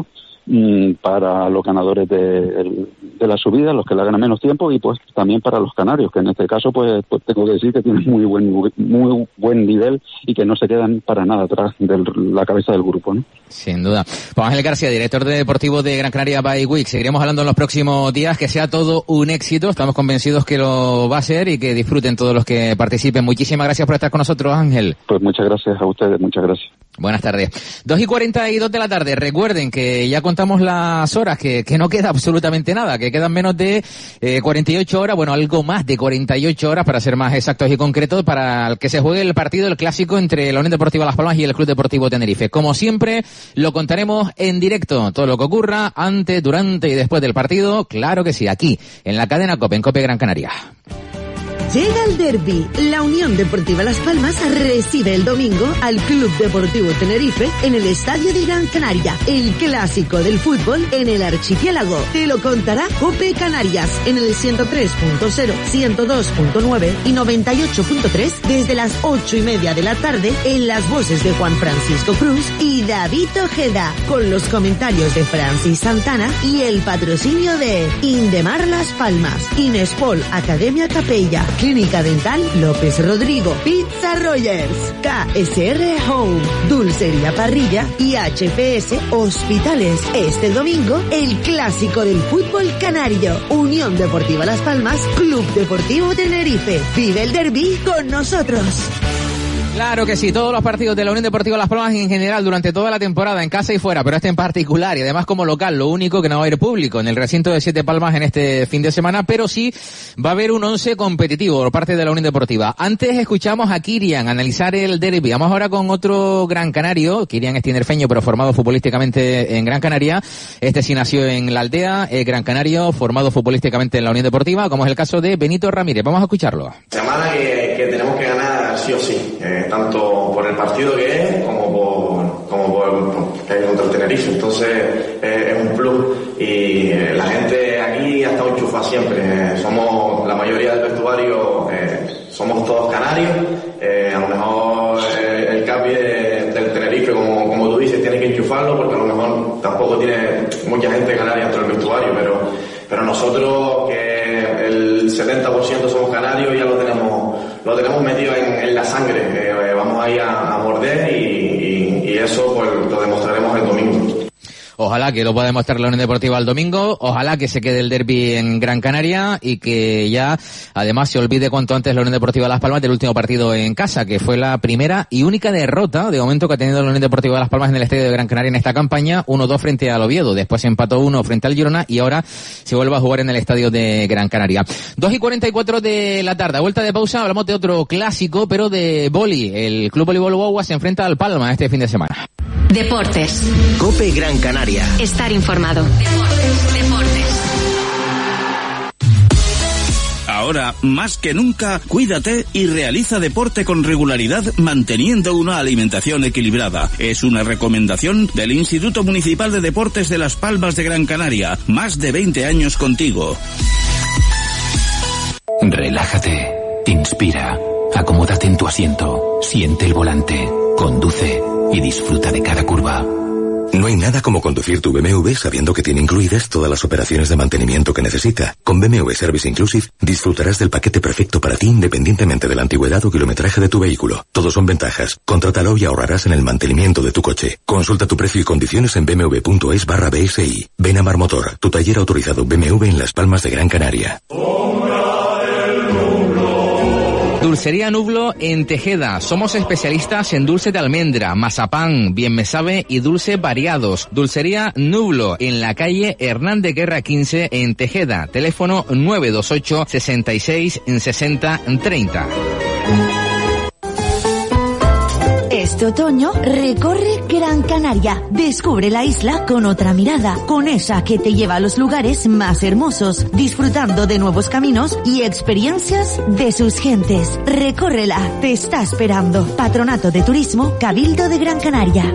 para los ganadores de la subida, los que la ganan menos tiempo, y pues también para los canarios, que en este caso pues tengo que decir que tienen muy buen nivel y que no se quedan para nada atrás de la cabeza del grupo, ¿no? Sin duda. Pues Ángel García, director deportivo de Gran Canaria by Week. Seguiremos hablando en los próximos días, que sea todo un éxito. Estamos convencidos que lo va a ser y que disfruten todos los que participen. Muchísimas gracias por estar con nosotros, Ángel. Pues muchas gracias a ustedes, muchas gracias. Buenas tardes. 2:42 de la tarde. Recuerden que ya contamos las horas, que no queda absolutamente nada, que quedan menos de 48 horas, bueno, algo más de 48 horas para ser más exactos y concretos, para que se juegue el partido, el clásico entre la Unión Deportiva Las Palmas y el Club Deportivo Tenerife. Como siempre, lo contaremos en directo, todo lo que ocurra antes, durante y después del partido, claro que sí, aquí, en la cadena COPE, en COPE Gran Canaria. Llega el derbi. La Unión Deportiva Las Palmas recibe el domingo al Club Deportivo Tenerife en el Estadio de Gran Canaria. El clásico del fútbol en el archipiélago. Te lo contará COPE Canarias en el 103.0, 102.9 y 98.3 desde las 8:30 de la tarde en las voces de Juan Francisco Cruz y David Ojeda, con los comentarios de Francis Santana y el patrocinio de Indemar Las Palmas, Inespol Academia Capella, Clínica Dental López Rodrigo, Pizza Rogers, KSR Home, Dulcería Parrilla y HPS Hospitales. Este domingo, el clásico del fútbol canario. Unión Deportiva Las Palmas, Club Deportivo Tenerife. Vive el derbi con nosotros. Claro que sí, todos los partidos de la Unión Deportiva Las Palmas en general durante toda la temporada, en casa y fuera, pero este en particular, y además como local, lo único que no va a haber público en el recinto de Siete Palmas en este fin de semana, pero sí va a haber un 11 competitivo por parte de la Unión Deportiva. Antes escuchamos a Kirian analizar el derbi. Vamos ahora con otro gran canario. Kirian es tinerfeño, pero formado futbolísticamente en Gran Canaria. Este sí nació en la aldea, Gran Canario, formado futbolísticamente en la Unión Deportiva, como es el caso de Benito Ramírez. Vamos a escucharlo. Semana que tenemos que ganar sí o sí. Tanto por el partido que es como por que hay contra el Tenerife. Entonces es un plus y la gente aquí ha estado enchufada siempre. Somos la mayoría del vestuario, somos todos canarios. A lo mejor el capi del Tenerife, como tú dices, tiene que enchufarlo porque a lo mejor tampoco tiene mucha gente canaria dentro del vestuario, pero nosotros, que el 70% somos canarios, ya lo tenemos metido en la sangre. Vamos ahí a morder y eso pues lo demostraremos el domingo. Ojalá que lo pueda demostrar la Unión Deportiva el domingo, ojalá que se quede el derbi en Gran Canaria y que ya además se olvide cuanto antes la Unión Deportiva Las Palmas del último partido en casa, que fue la primera y única derrota de momento que ha tenido la Unión Deportiva Las Palmas en el estadio de Gran Canaria en esta campaña, 1-2 frente al Oviedo, después empató 1 frente al Girona y ahora se vuelve a jugar en el estadio de Gran Canaria. 2:44 de la tarde, a vuelta de pausa hablamos de otro clásico, pero de vóley. El Club Voleibol Guagua se enfrenta al Palma este fin de semana. Deportes. COPE Gran Canaria. Estar informado. Deportes. Ahora, más que nunca, cuídate y realiza deporte con regularidad manteniendo una alimentación equilibrada. Es una recomendación del Instituto Municipal de Deportes de Las Palmas de Gran Canaria. Más de 20 años contigo. Relájate, inspira, acomódate en tu asiento, siente el volante, conduce y disfruta de cada curva. No hay nada como conducir tu BMW sabiendo que tiene incluidas todas las operaciones de mantenimiento que necesita. Con BMW Service Inclusive disfrutarás del paquete perfecto para ti independientemente de la antigüedad o kilometraje de tu vehículo. Todos son ventajas. Contrátalo y ahorrarás en el mantenimiento de tu coche. Consulta tu precio y condiciones en bmw.es/BSI. Benamar Motor, tu taller autorizado BMW en Las Palmas de Gran Canaria. Dulcería Nublo en Tejeda. Somos especialistas en dulce de almendra, mazapán, bien me sabe y dulces variados. Dulcería Nublo en la calle Hernández Guerra 15 en Tejeda. Teléfono 928 66 60 30. Este otoño recorre Gran Canaria. Descubre la isla con otra mirada, con esa que te lleva a los lugares más hermosos, disfrutando de nuevos caminos y experiencias de sus gentes. Recórrela, te está esperando. Patronato de Turismo, Cabildo de Gran Canaria.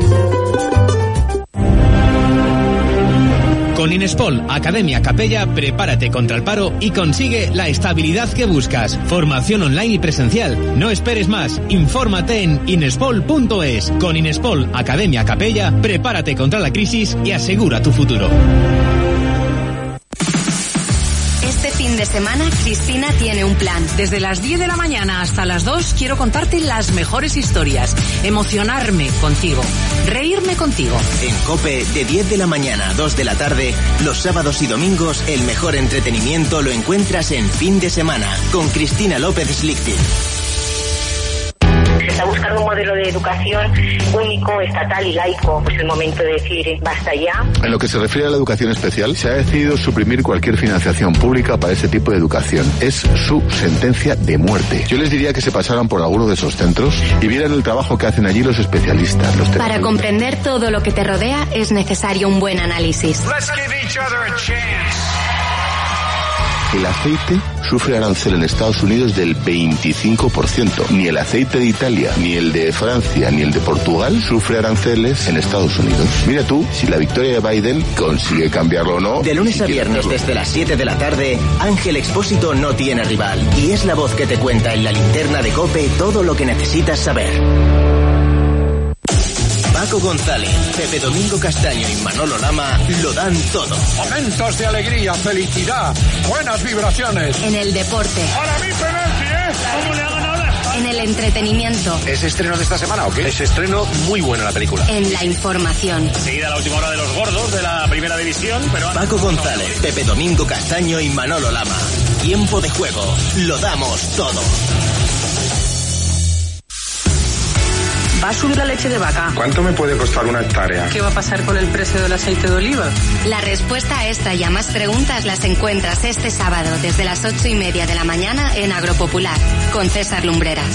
Con Inespol, Academia Capella, prepárate contra el paro y consigue la estabilidad que buscas. Formación online y presencial. No esperes más. Infórmate en inespol.es. Con Inespol, Academia Capella, prepárate contra la crisis y asegura tu futuro. Este fin de semana, Cristina tiene un plan. Desde las 10 de la mañana hasta las 2 quiero contarte las mejores historias, emocionarme contigo, reírme contigo. En COPE, de 10 de la mañana a 2 de la tarde, los sábados y domingos, el mejor entretenimiento lo encuentras en Fin de Semana, con Cristina López Slichting. Se está buscando un modelo de educación único, estatal y laico. Pues el momento de decir basta ya. En lo que se refiere a la educación especial, se ha decidido suprimir cualquier financiación pública para ese tipo de educación. Es su sentencia de muerte. Yo les diría que se pasaran por alguno de esos centros y vieran el trabajo que hacen allí los especialistas. Para comprender todo lo que te rodea es necesario un buen análisis. El aceite sufre arancel en Estados Unidos del 25%. Ni el aceite de Italia, ni el de Francia, ni el de Portugal sufre aranceles en Estados Unidos. Mira tú si la victoria de Biden consigue cambiarlo o no. De lunes a viernes desde las 7 de la tarde, Ángel Expósito no tiene rival y es la voz que te cuenta en la linterna de COPE todo lo que necesitas saber. Paco González, Pepe Domingo Castaño y Manolo Lama lo dan todo. Momentos de alegría, felicidad, buenas vibraciones. En el deporte. Para mí penalti, ¿eh? ¿Cómo le hagan ahora? En el entretenimiento. ¿Es estreno de esta semana o qué? Es estreno muy bueno la película. En la información. Seguida la última hora de los gordos de la primera división, pero... Paco González, Pepe Domingo Castaño y Manolo Lama. Tiempo de juego. Lo damos todo. ¿Va a subir la leche de vaca? ¿Cuánto me puede costar una hectárea? ¿Qué va a pasar con el precio del aceite de oliva? La respuesta a esta y a más preguntas las encuentras este sábado desde las 8:30 de la mañana en Agropopular, con César Lumbreras.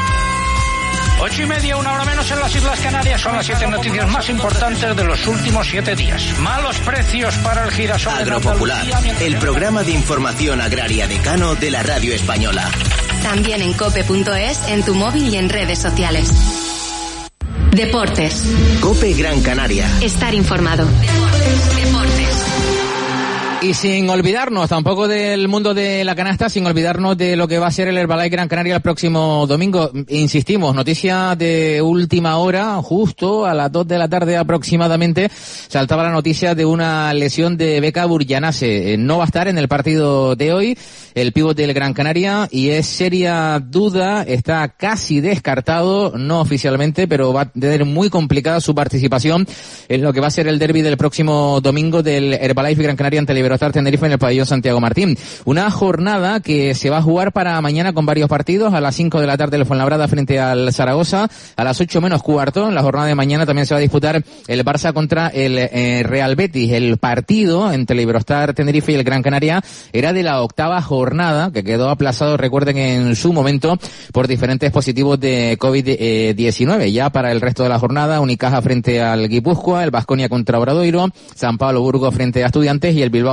8:30, una hora menos en las Islas Canarias. Son las 7 noticias más importantes de los últimos 7 días. Malos precios para el girasol. Agropopular, el programa de información agraria decano de la radio española. También en cope.es, en tu móvil y en redes sociales. Deportes. COPE Gran Canaria. Estar informado. Deportes. Y sin olvidarnos tampoco del mundo de la canasta, sin olvidarnos de lo que va a ser el Herbalife Gran Canaria el próximo domingo. Insistimos, noticia de última hora, justo a las 2 de la tarde aproximadamente, saltaba la noticia de una lesión de Beka Burjanase. No va a estar en el partido de hoy el pívot del Gran Canaria y es seria duda, está casi descartado, no oficialmente, pero va a tener muy complicada su participación en lo que va a ser el derbi del próximo domingo del Herbalife Gran Canaria ante Iberostar Tenerife en el pabellón Santiago Martín. Una jornada que se va a jugar para mañana con varios partidos. A las 5 de la tarde el Fuenlabrada frente al Zaragoza. A las 8 menos cuarto, en la jornada de mañana también se va a disputar el Barça contra el Real Betis. El partido entre el Iberostar Tenerife y el Gran Canaria era de la octava jornada, que quedó aplazado, recuerden, en su momento por diferentes positivos de COVID-19. Ya para el resto de la jornada, Unicaja frente al Guipúzcoa, el Baskonia contra Obradoiro, San Pablo Burgos frente a Estudiantes y el Bilbao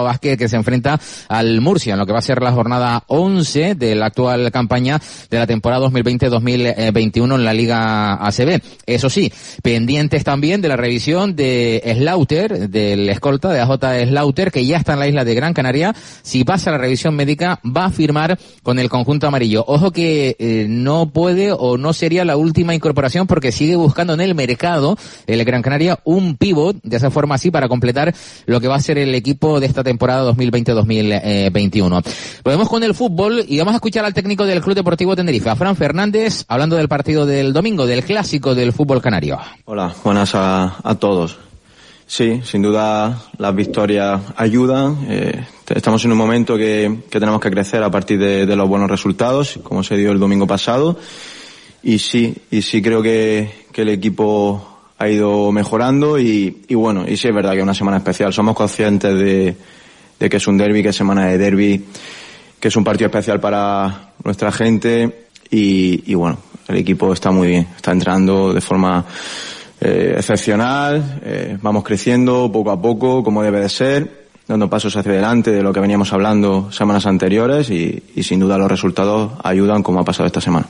Basket, que se enfrenta al Murcia en lo que va a ser la jornada 11 de la actual campaña de la temporada 2020-2021 en la Liga ACB. Eso sí, pendientes también de la revisión de Slaughter, del escolta de AJ Slaughter, que ya está en la isla de Gran Canaria. Si pasa la revisión médica, va a firmar con el conjunto amarillo. Ojo que no puede o no sería la última incorporación, porque sigue buscando en el mercado el Gran Canaria un pívot, de esa forma así, para completar lo que va a ser el equipo de esta temporada 2020-2021. Volvemos con el fútbol y vamos a escuchar al técnico del Club Deportivo Tenerife, a Fran Fernández, hablando del partido del domingo, del clásico del fútbol canario. Hola, buenas a todos. Sí, sin duda las victorias ayudan. Estamos en un momento que tenemos que crecer a partir de los buenos resultados, como se dio el domingo pasado. Y sí creo que el equipo ha ido mejorando y bueno, y sí es verdad que es una semana especial. Somos conscientes de que es un derbi, que es semana de derbi, que es un partido especial para nuestra gente y bueno, el equipo está muy bien, está entrando de forma excepcional, vamos creciendo poco a poco como debe de ser, dando pasos hacia adelante de lo que veníamos hablando semanas anteriores y sin duda los resultados ayudan, como ha pasado esta semana.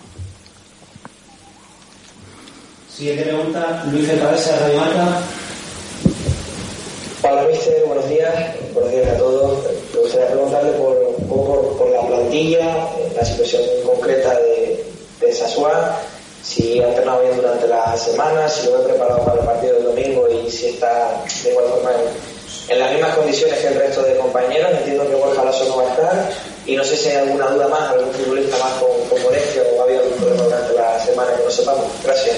Siguiente pregunta, Luis de Cabeza, Radio Marca. Hola, mister, buenos días a todos. Me gustaría preguntarle por la plantilla, la situación concreta de Sassuá, si ha entrenado bien durante la semana, si lo he preparado para el partido del domingo y si está de igual forma en las mismas condiciones que el resto de compañeros. Entiendo que Borja Lasso no va a estar y no sé si hay alguna duda más, algún futbolista más con molestia o ha habido algún problema durante la semana que no sepamos. Gracias.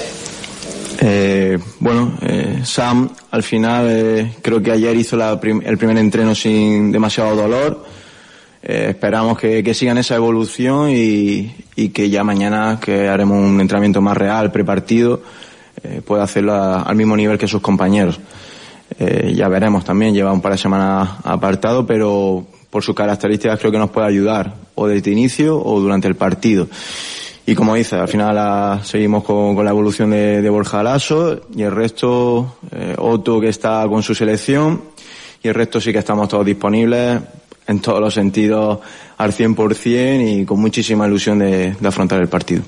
Sam al final creo que ayer hizo el primer entreno sin demasiado dolor. Esperamos que sigan esa evolución y que ya mañana, que haremos un entrenamiento más real, prepartido, pueda hacerlo al mismo nivel que sus compañeros. Ya veremos también, lleva un par de semanas apartado, pero por sus características creo que nos puede ayudar o desde inicio o durante el partido. Y como dice, al final seguimos con la evolución de Borja Lasso y el resto, Otto, que está con su selección, y el resto sí que estamos todos disponibles en todos los sentidos al 100% y con muchísima ilusión de afrontar el partido.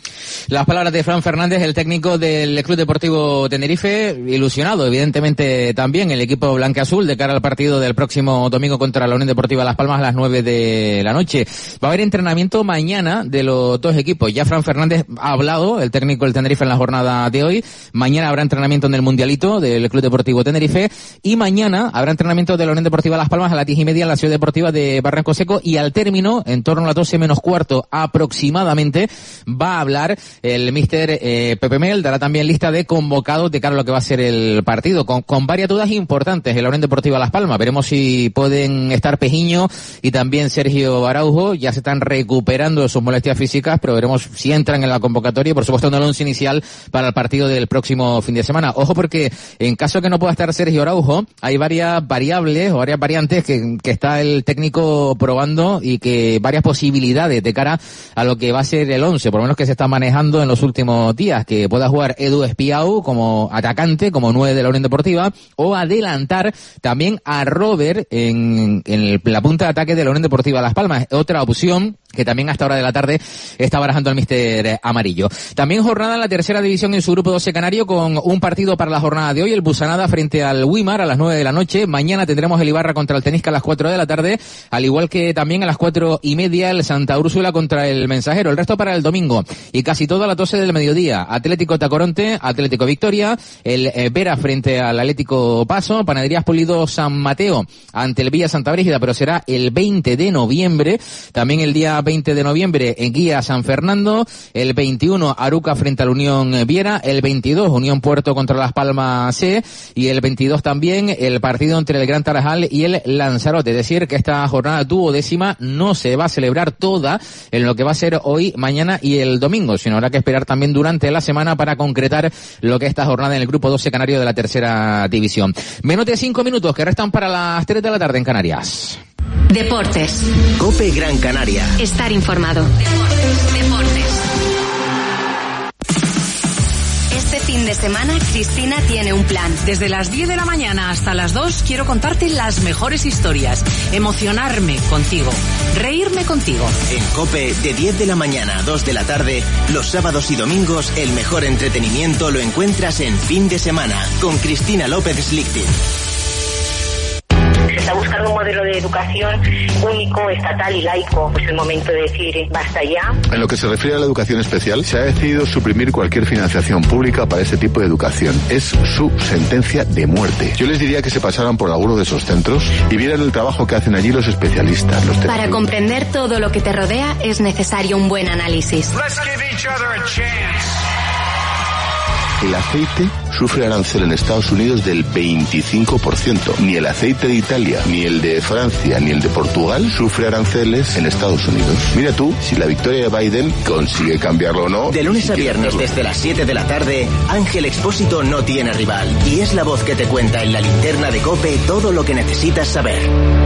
Las palabras de Fran Fernández, el técnico del Club Deportivo Tenerife, ilusionado evidentemente también el equipo blanquiazul de cara al partido del próximo domingo contra la Unión Deportiva Las Palmas a las 9 de la noche. Va a haber entrenamiento mañana de los dos equipos. Ya Fran Fernández ha hablado, el técnico del Tenerife, en la jornada de hoy. Mañana habrá entrenamiento en el Mundialito del Club Deportivo Tenerife y mañana habrá entrenamiento de la Unión Deportiva Las Palmas a las 10:30 en la Ciudad Deportiva de Barranco Seco, y al término, en torno a las 12 menos cuarto aproximadamente, va a hablar el míster Pepe Mel. Dará también lista de convocados de cara a lo que va a ser el partido, con varias dudas importantes en la Unión Deportiva Las Palmas. Veremos si pueden estar Pejiño y también Sergio Araujo. Ya se están recuperando de sus molestias físicas, pero veremos si entran en la convocatoria y por supuesto en el once inicial para el partido del próximo fin de semana. Ojo, porque en caso que no pueda estar Sergio Araujo, hay varias variables o varias variantes que está el técnico probando y que varias posibilidades de cara a lo que va a ser el once, por lo menos que se está manejando en los últimos días, que pueda jugar Edu Espiau como atacante, como 9 de la Unión Deportiva, o adelantar también a Robert en la punta de ataque de la Unión Deportiva Las Palmas. Otra opción que también a esta hora de la tarde está barajando el míster amarillo. También jornada en la tercera división en su grupo 12 canario, con un partido para la jornada de hoy, el Busanada frente al Wimar a las 9 de la noche. Mañana tendremos el Ibarra contra el Tenisca a las 4 de la tarde, al igual que también a las 4:30 el Santa Úrsula contra el Mensajero. El resto para el domingo y casi todo a las 12 del mediodía. Atlético Tacoronte, Atlético Victoria, el Vera frente al Atlético Paso, Panaderías Pulido San Mateo ante el Villa Santa Brígida, pero será el 20 de noviembre. También el día 20 de noviembre en Guía San Fernando, el 21 Aruca frente al Unión Viera, el 22 Unión Puerto contra Las Palmas C, y el 22 también el partido entre el Gran Tarajal y el Lanzarote. Es decir, que esta jornada duodécima no se va a celebrar toda en lo que va a ser hoy, mañana y el domingo, sino habrá que esperar también durante la semana para concretar lo que es esta jornada en el grupo 12 canario de la tercera división. Menos de 5 minutos que restan para las 3 de la tarde en Canarias. Deportes. COPE Gran Canaria. Estar informado. Deportes. Este fin de semana, Cristina tiene un plan. Desde las 10 de la mañana hasta las 2 quiero contarte las mejores historias, emocionarme contigo, reírme contigo. En COPE, de 10 de la mañana a 2 de la tarde, los sábados y domingos, el mejor entretenimiento lo encuentras en Fin de Semana, con Cristina López Slichting. Se está buscando un modelo de educación único, estatal y laico. Pues el momento de decir basta ya. En lo que se refiere a la educación especial, se ha decidido suprimir cualquier financiación pública para este tipo de educación. Es su sentencia de muerte. Yo les diría que se pasaran por alguno de esos centros y vieran el trabajo que hacen allí los especialistas. Para comprender todo lo que te rodea es necesario un buen análisis. El aceite sufre arancel en Estados Unidos del 25%. Ni el aceite de Italia, ni el de Francia, ni el de Portugal sufre aranceles en Estados Unidos. Mira tú si la victoria de Biden consigue cambiarlo o no. De lunes a viernes desde las 7 de la tarde, Ángel Expósito no tiene rival. Y es la voz que te cuenta en la linterna de COPE todo lo que necesitas saber.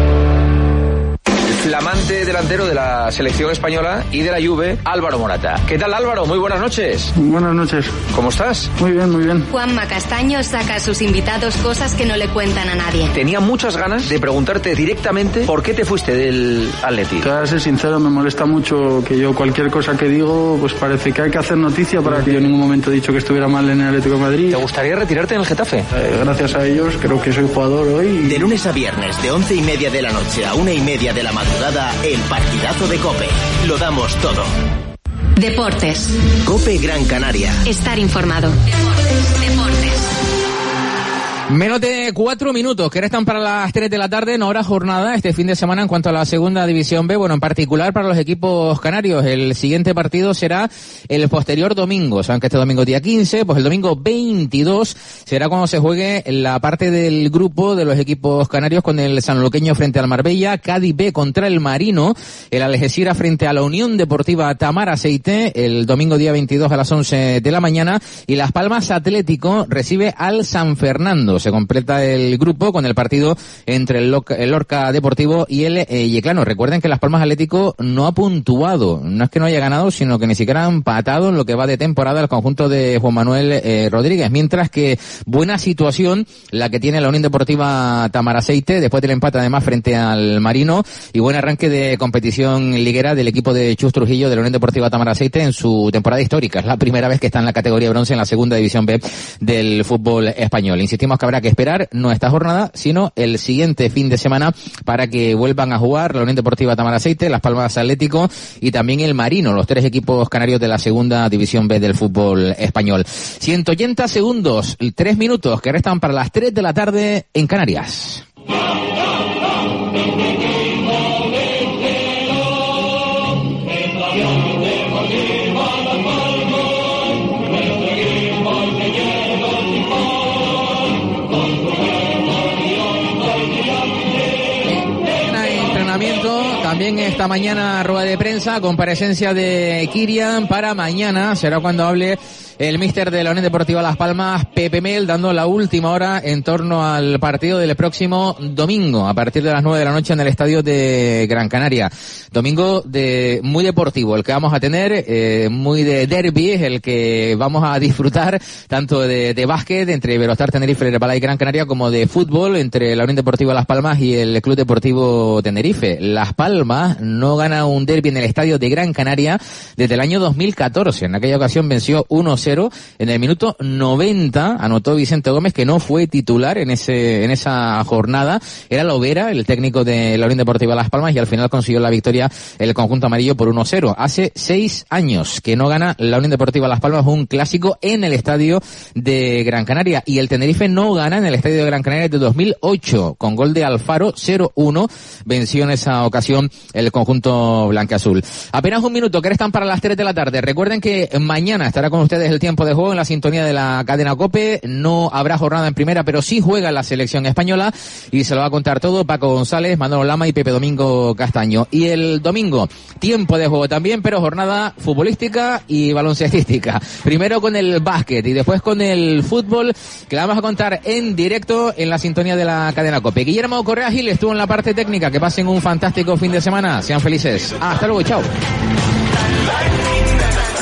Flamante delantero de la selección española y de la Juve, Álvaro Morata. ¿Qué tal, Álvaro? Muy buenas noches. Buenas noches. ¿Cómo estás? Muy bien, muy bien. Juanma Castaño saca a sus invitados cosas que no le cuentan a nadie. Tenía muchas ganas de preguntarte directamente por qué te fuiste del Atleti. Te voy a ser sincero, me molesta mucho que yo cualquier cosa que digo, pues parece que hay que hacer noticia para que yo en ningún momento he dicho que estuviera mal en el Atlético de Madrid. ¿Te gustaría retirarte en el Getafe? Gracias a ellos, creo que soy jugador hoy. De lunes a viernes, de 11:30 de la noche a 1:30 de la madrugada, el partidazo de COPE. Lo damos todo. Deportes. COPE Gran Canaria. Estar informado. Deportes. Menos de 4 minutos que restan para las 3 de la tarde, no habrá jornada este fin de semana en cuanto a la segunda división B, bueno, en particular para los equipos canarios. El siguiente partido será el posterior domingo, saben que este domingo día 15, pues el domingo 22 será cuando se juegue la parte del grupo de los equipos canarios con el sanluqueño frente al Marbella, Cádiz B contra el Marino, el Algeciras frente a la Unión Deportiva Tamaraceite, el domingo día 22 a las 11 de la mañana, y Las Palmas Atlético recibe al San Fernando. Se completa el grupo con el partido entre el Lorca Deportivo y el Yeclano. Recuerden que Las Palmas Atlético no ha puntuado, no es que no haya ganado, sino que ni siquiera ha empatado en lo que va de temporada el conjunto de Juan Manuel Rodríguez, mientras que buena situación la que tiene la Unión Deportiva Tamaraceite después del empate además frente al Marino, y buen arranque de competición liguera del equipo de Chus Trujillo de la Unión Deportiva Tamaraceite en su temporada histórica. Es la primera vez que está en la categoría bronce en la segunda división B del fútbol español. Insistimos que habrá que esperar no esta jornada, sino el siguiente fin de semana para que vuelvan a jugar la Unión Deportiva Tamaraceite, Las Palmas Atlético y también el Marino, los 3 equipos canarios de la segunda división B del fútbol español. 180 segundos, 3 minutos que restan para las 3 de la tarde en Canarias. También esta mañana rueda de prensa, comparecencia de Kirian para mañana, será cuando hable el míster de la Unión Deportiva Las Palmas, Pepe Mel, dando la última hora en torno al partido del próximo domingo, a partir de las 9 de la noche en el estadio de Gran Canaria. Domingo muy deportivo, el que vamos a tener, muy de derbi, el que vamos a disfrutar tanto de básquet entre Iberostar Tenerife, Lerbalay y Gran Canaria, como de fútbol entre la Unión Deportiva Las Palmas y el Club Deportivo Tenerife. Las Palmas no gana un derbi en el estadio de Gran Canaria desde el año 2014. En aquella ocasión venció 1-0 en el minuto 90, anotó Vicente Gómez, que no fue titular en esa jornada. Era Lovera, el técnico de la Unión Deportiva Las Palmas, y al final consiguió la victoria el conjunto amarillo por 1-0. Hace 6 años que no gana la Unión Deportiva Las Palmas un clásico en el estadio de Gran Canaria, y el Tenerife no gana en el estadio de Gran Canaria desde 2008, con gol de Alfaro. 0-1 venció en esa ocasión el conjunto blanquiazul. Apenas un minuto que restan para las 3 de la tarde. Recuerden que mañana estará con ustedes el tiempo de juego en la sintonía de la cadena COPE. No habrá jornada en primera, pero sí juega la selección española, y se lo va a contar todo Paco González, Manolo Lama y Pepe Domingo Castaño. Y el domingo, tiempo de juego también, pero jornada futbolística y baloncestística. Primero con el básquet y después con el fútbol, que la vamos a contar en directo en la sintonía de la cadena COPE. Guillermo Correa Gil estuvo en la parte técnica. Que pasen un fantástico fin de semana. Sean felices. Hasta luego y chao.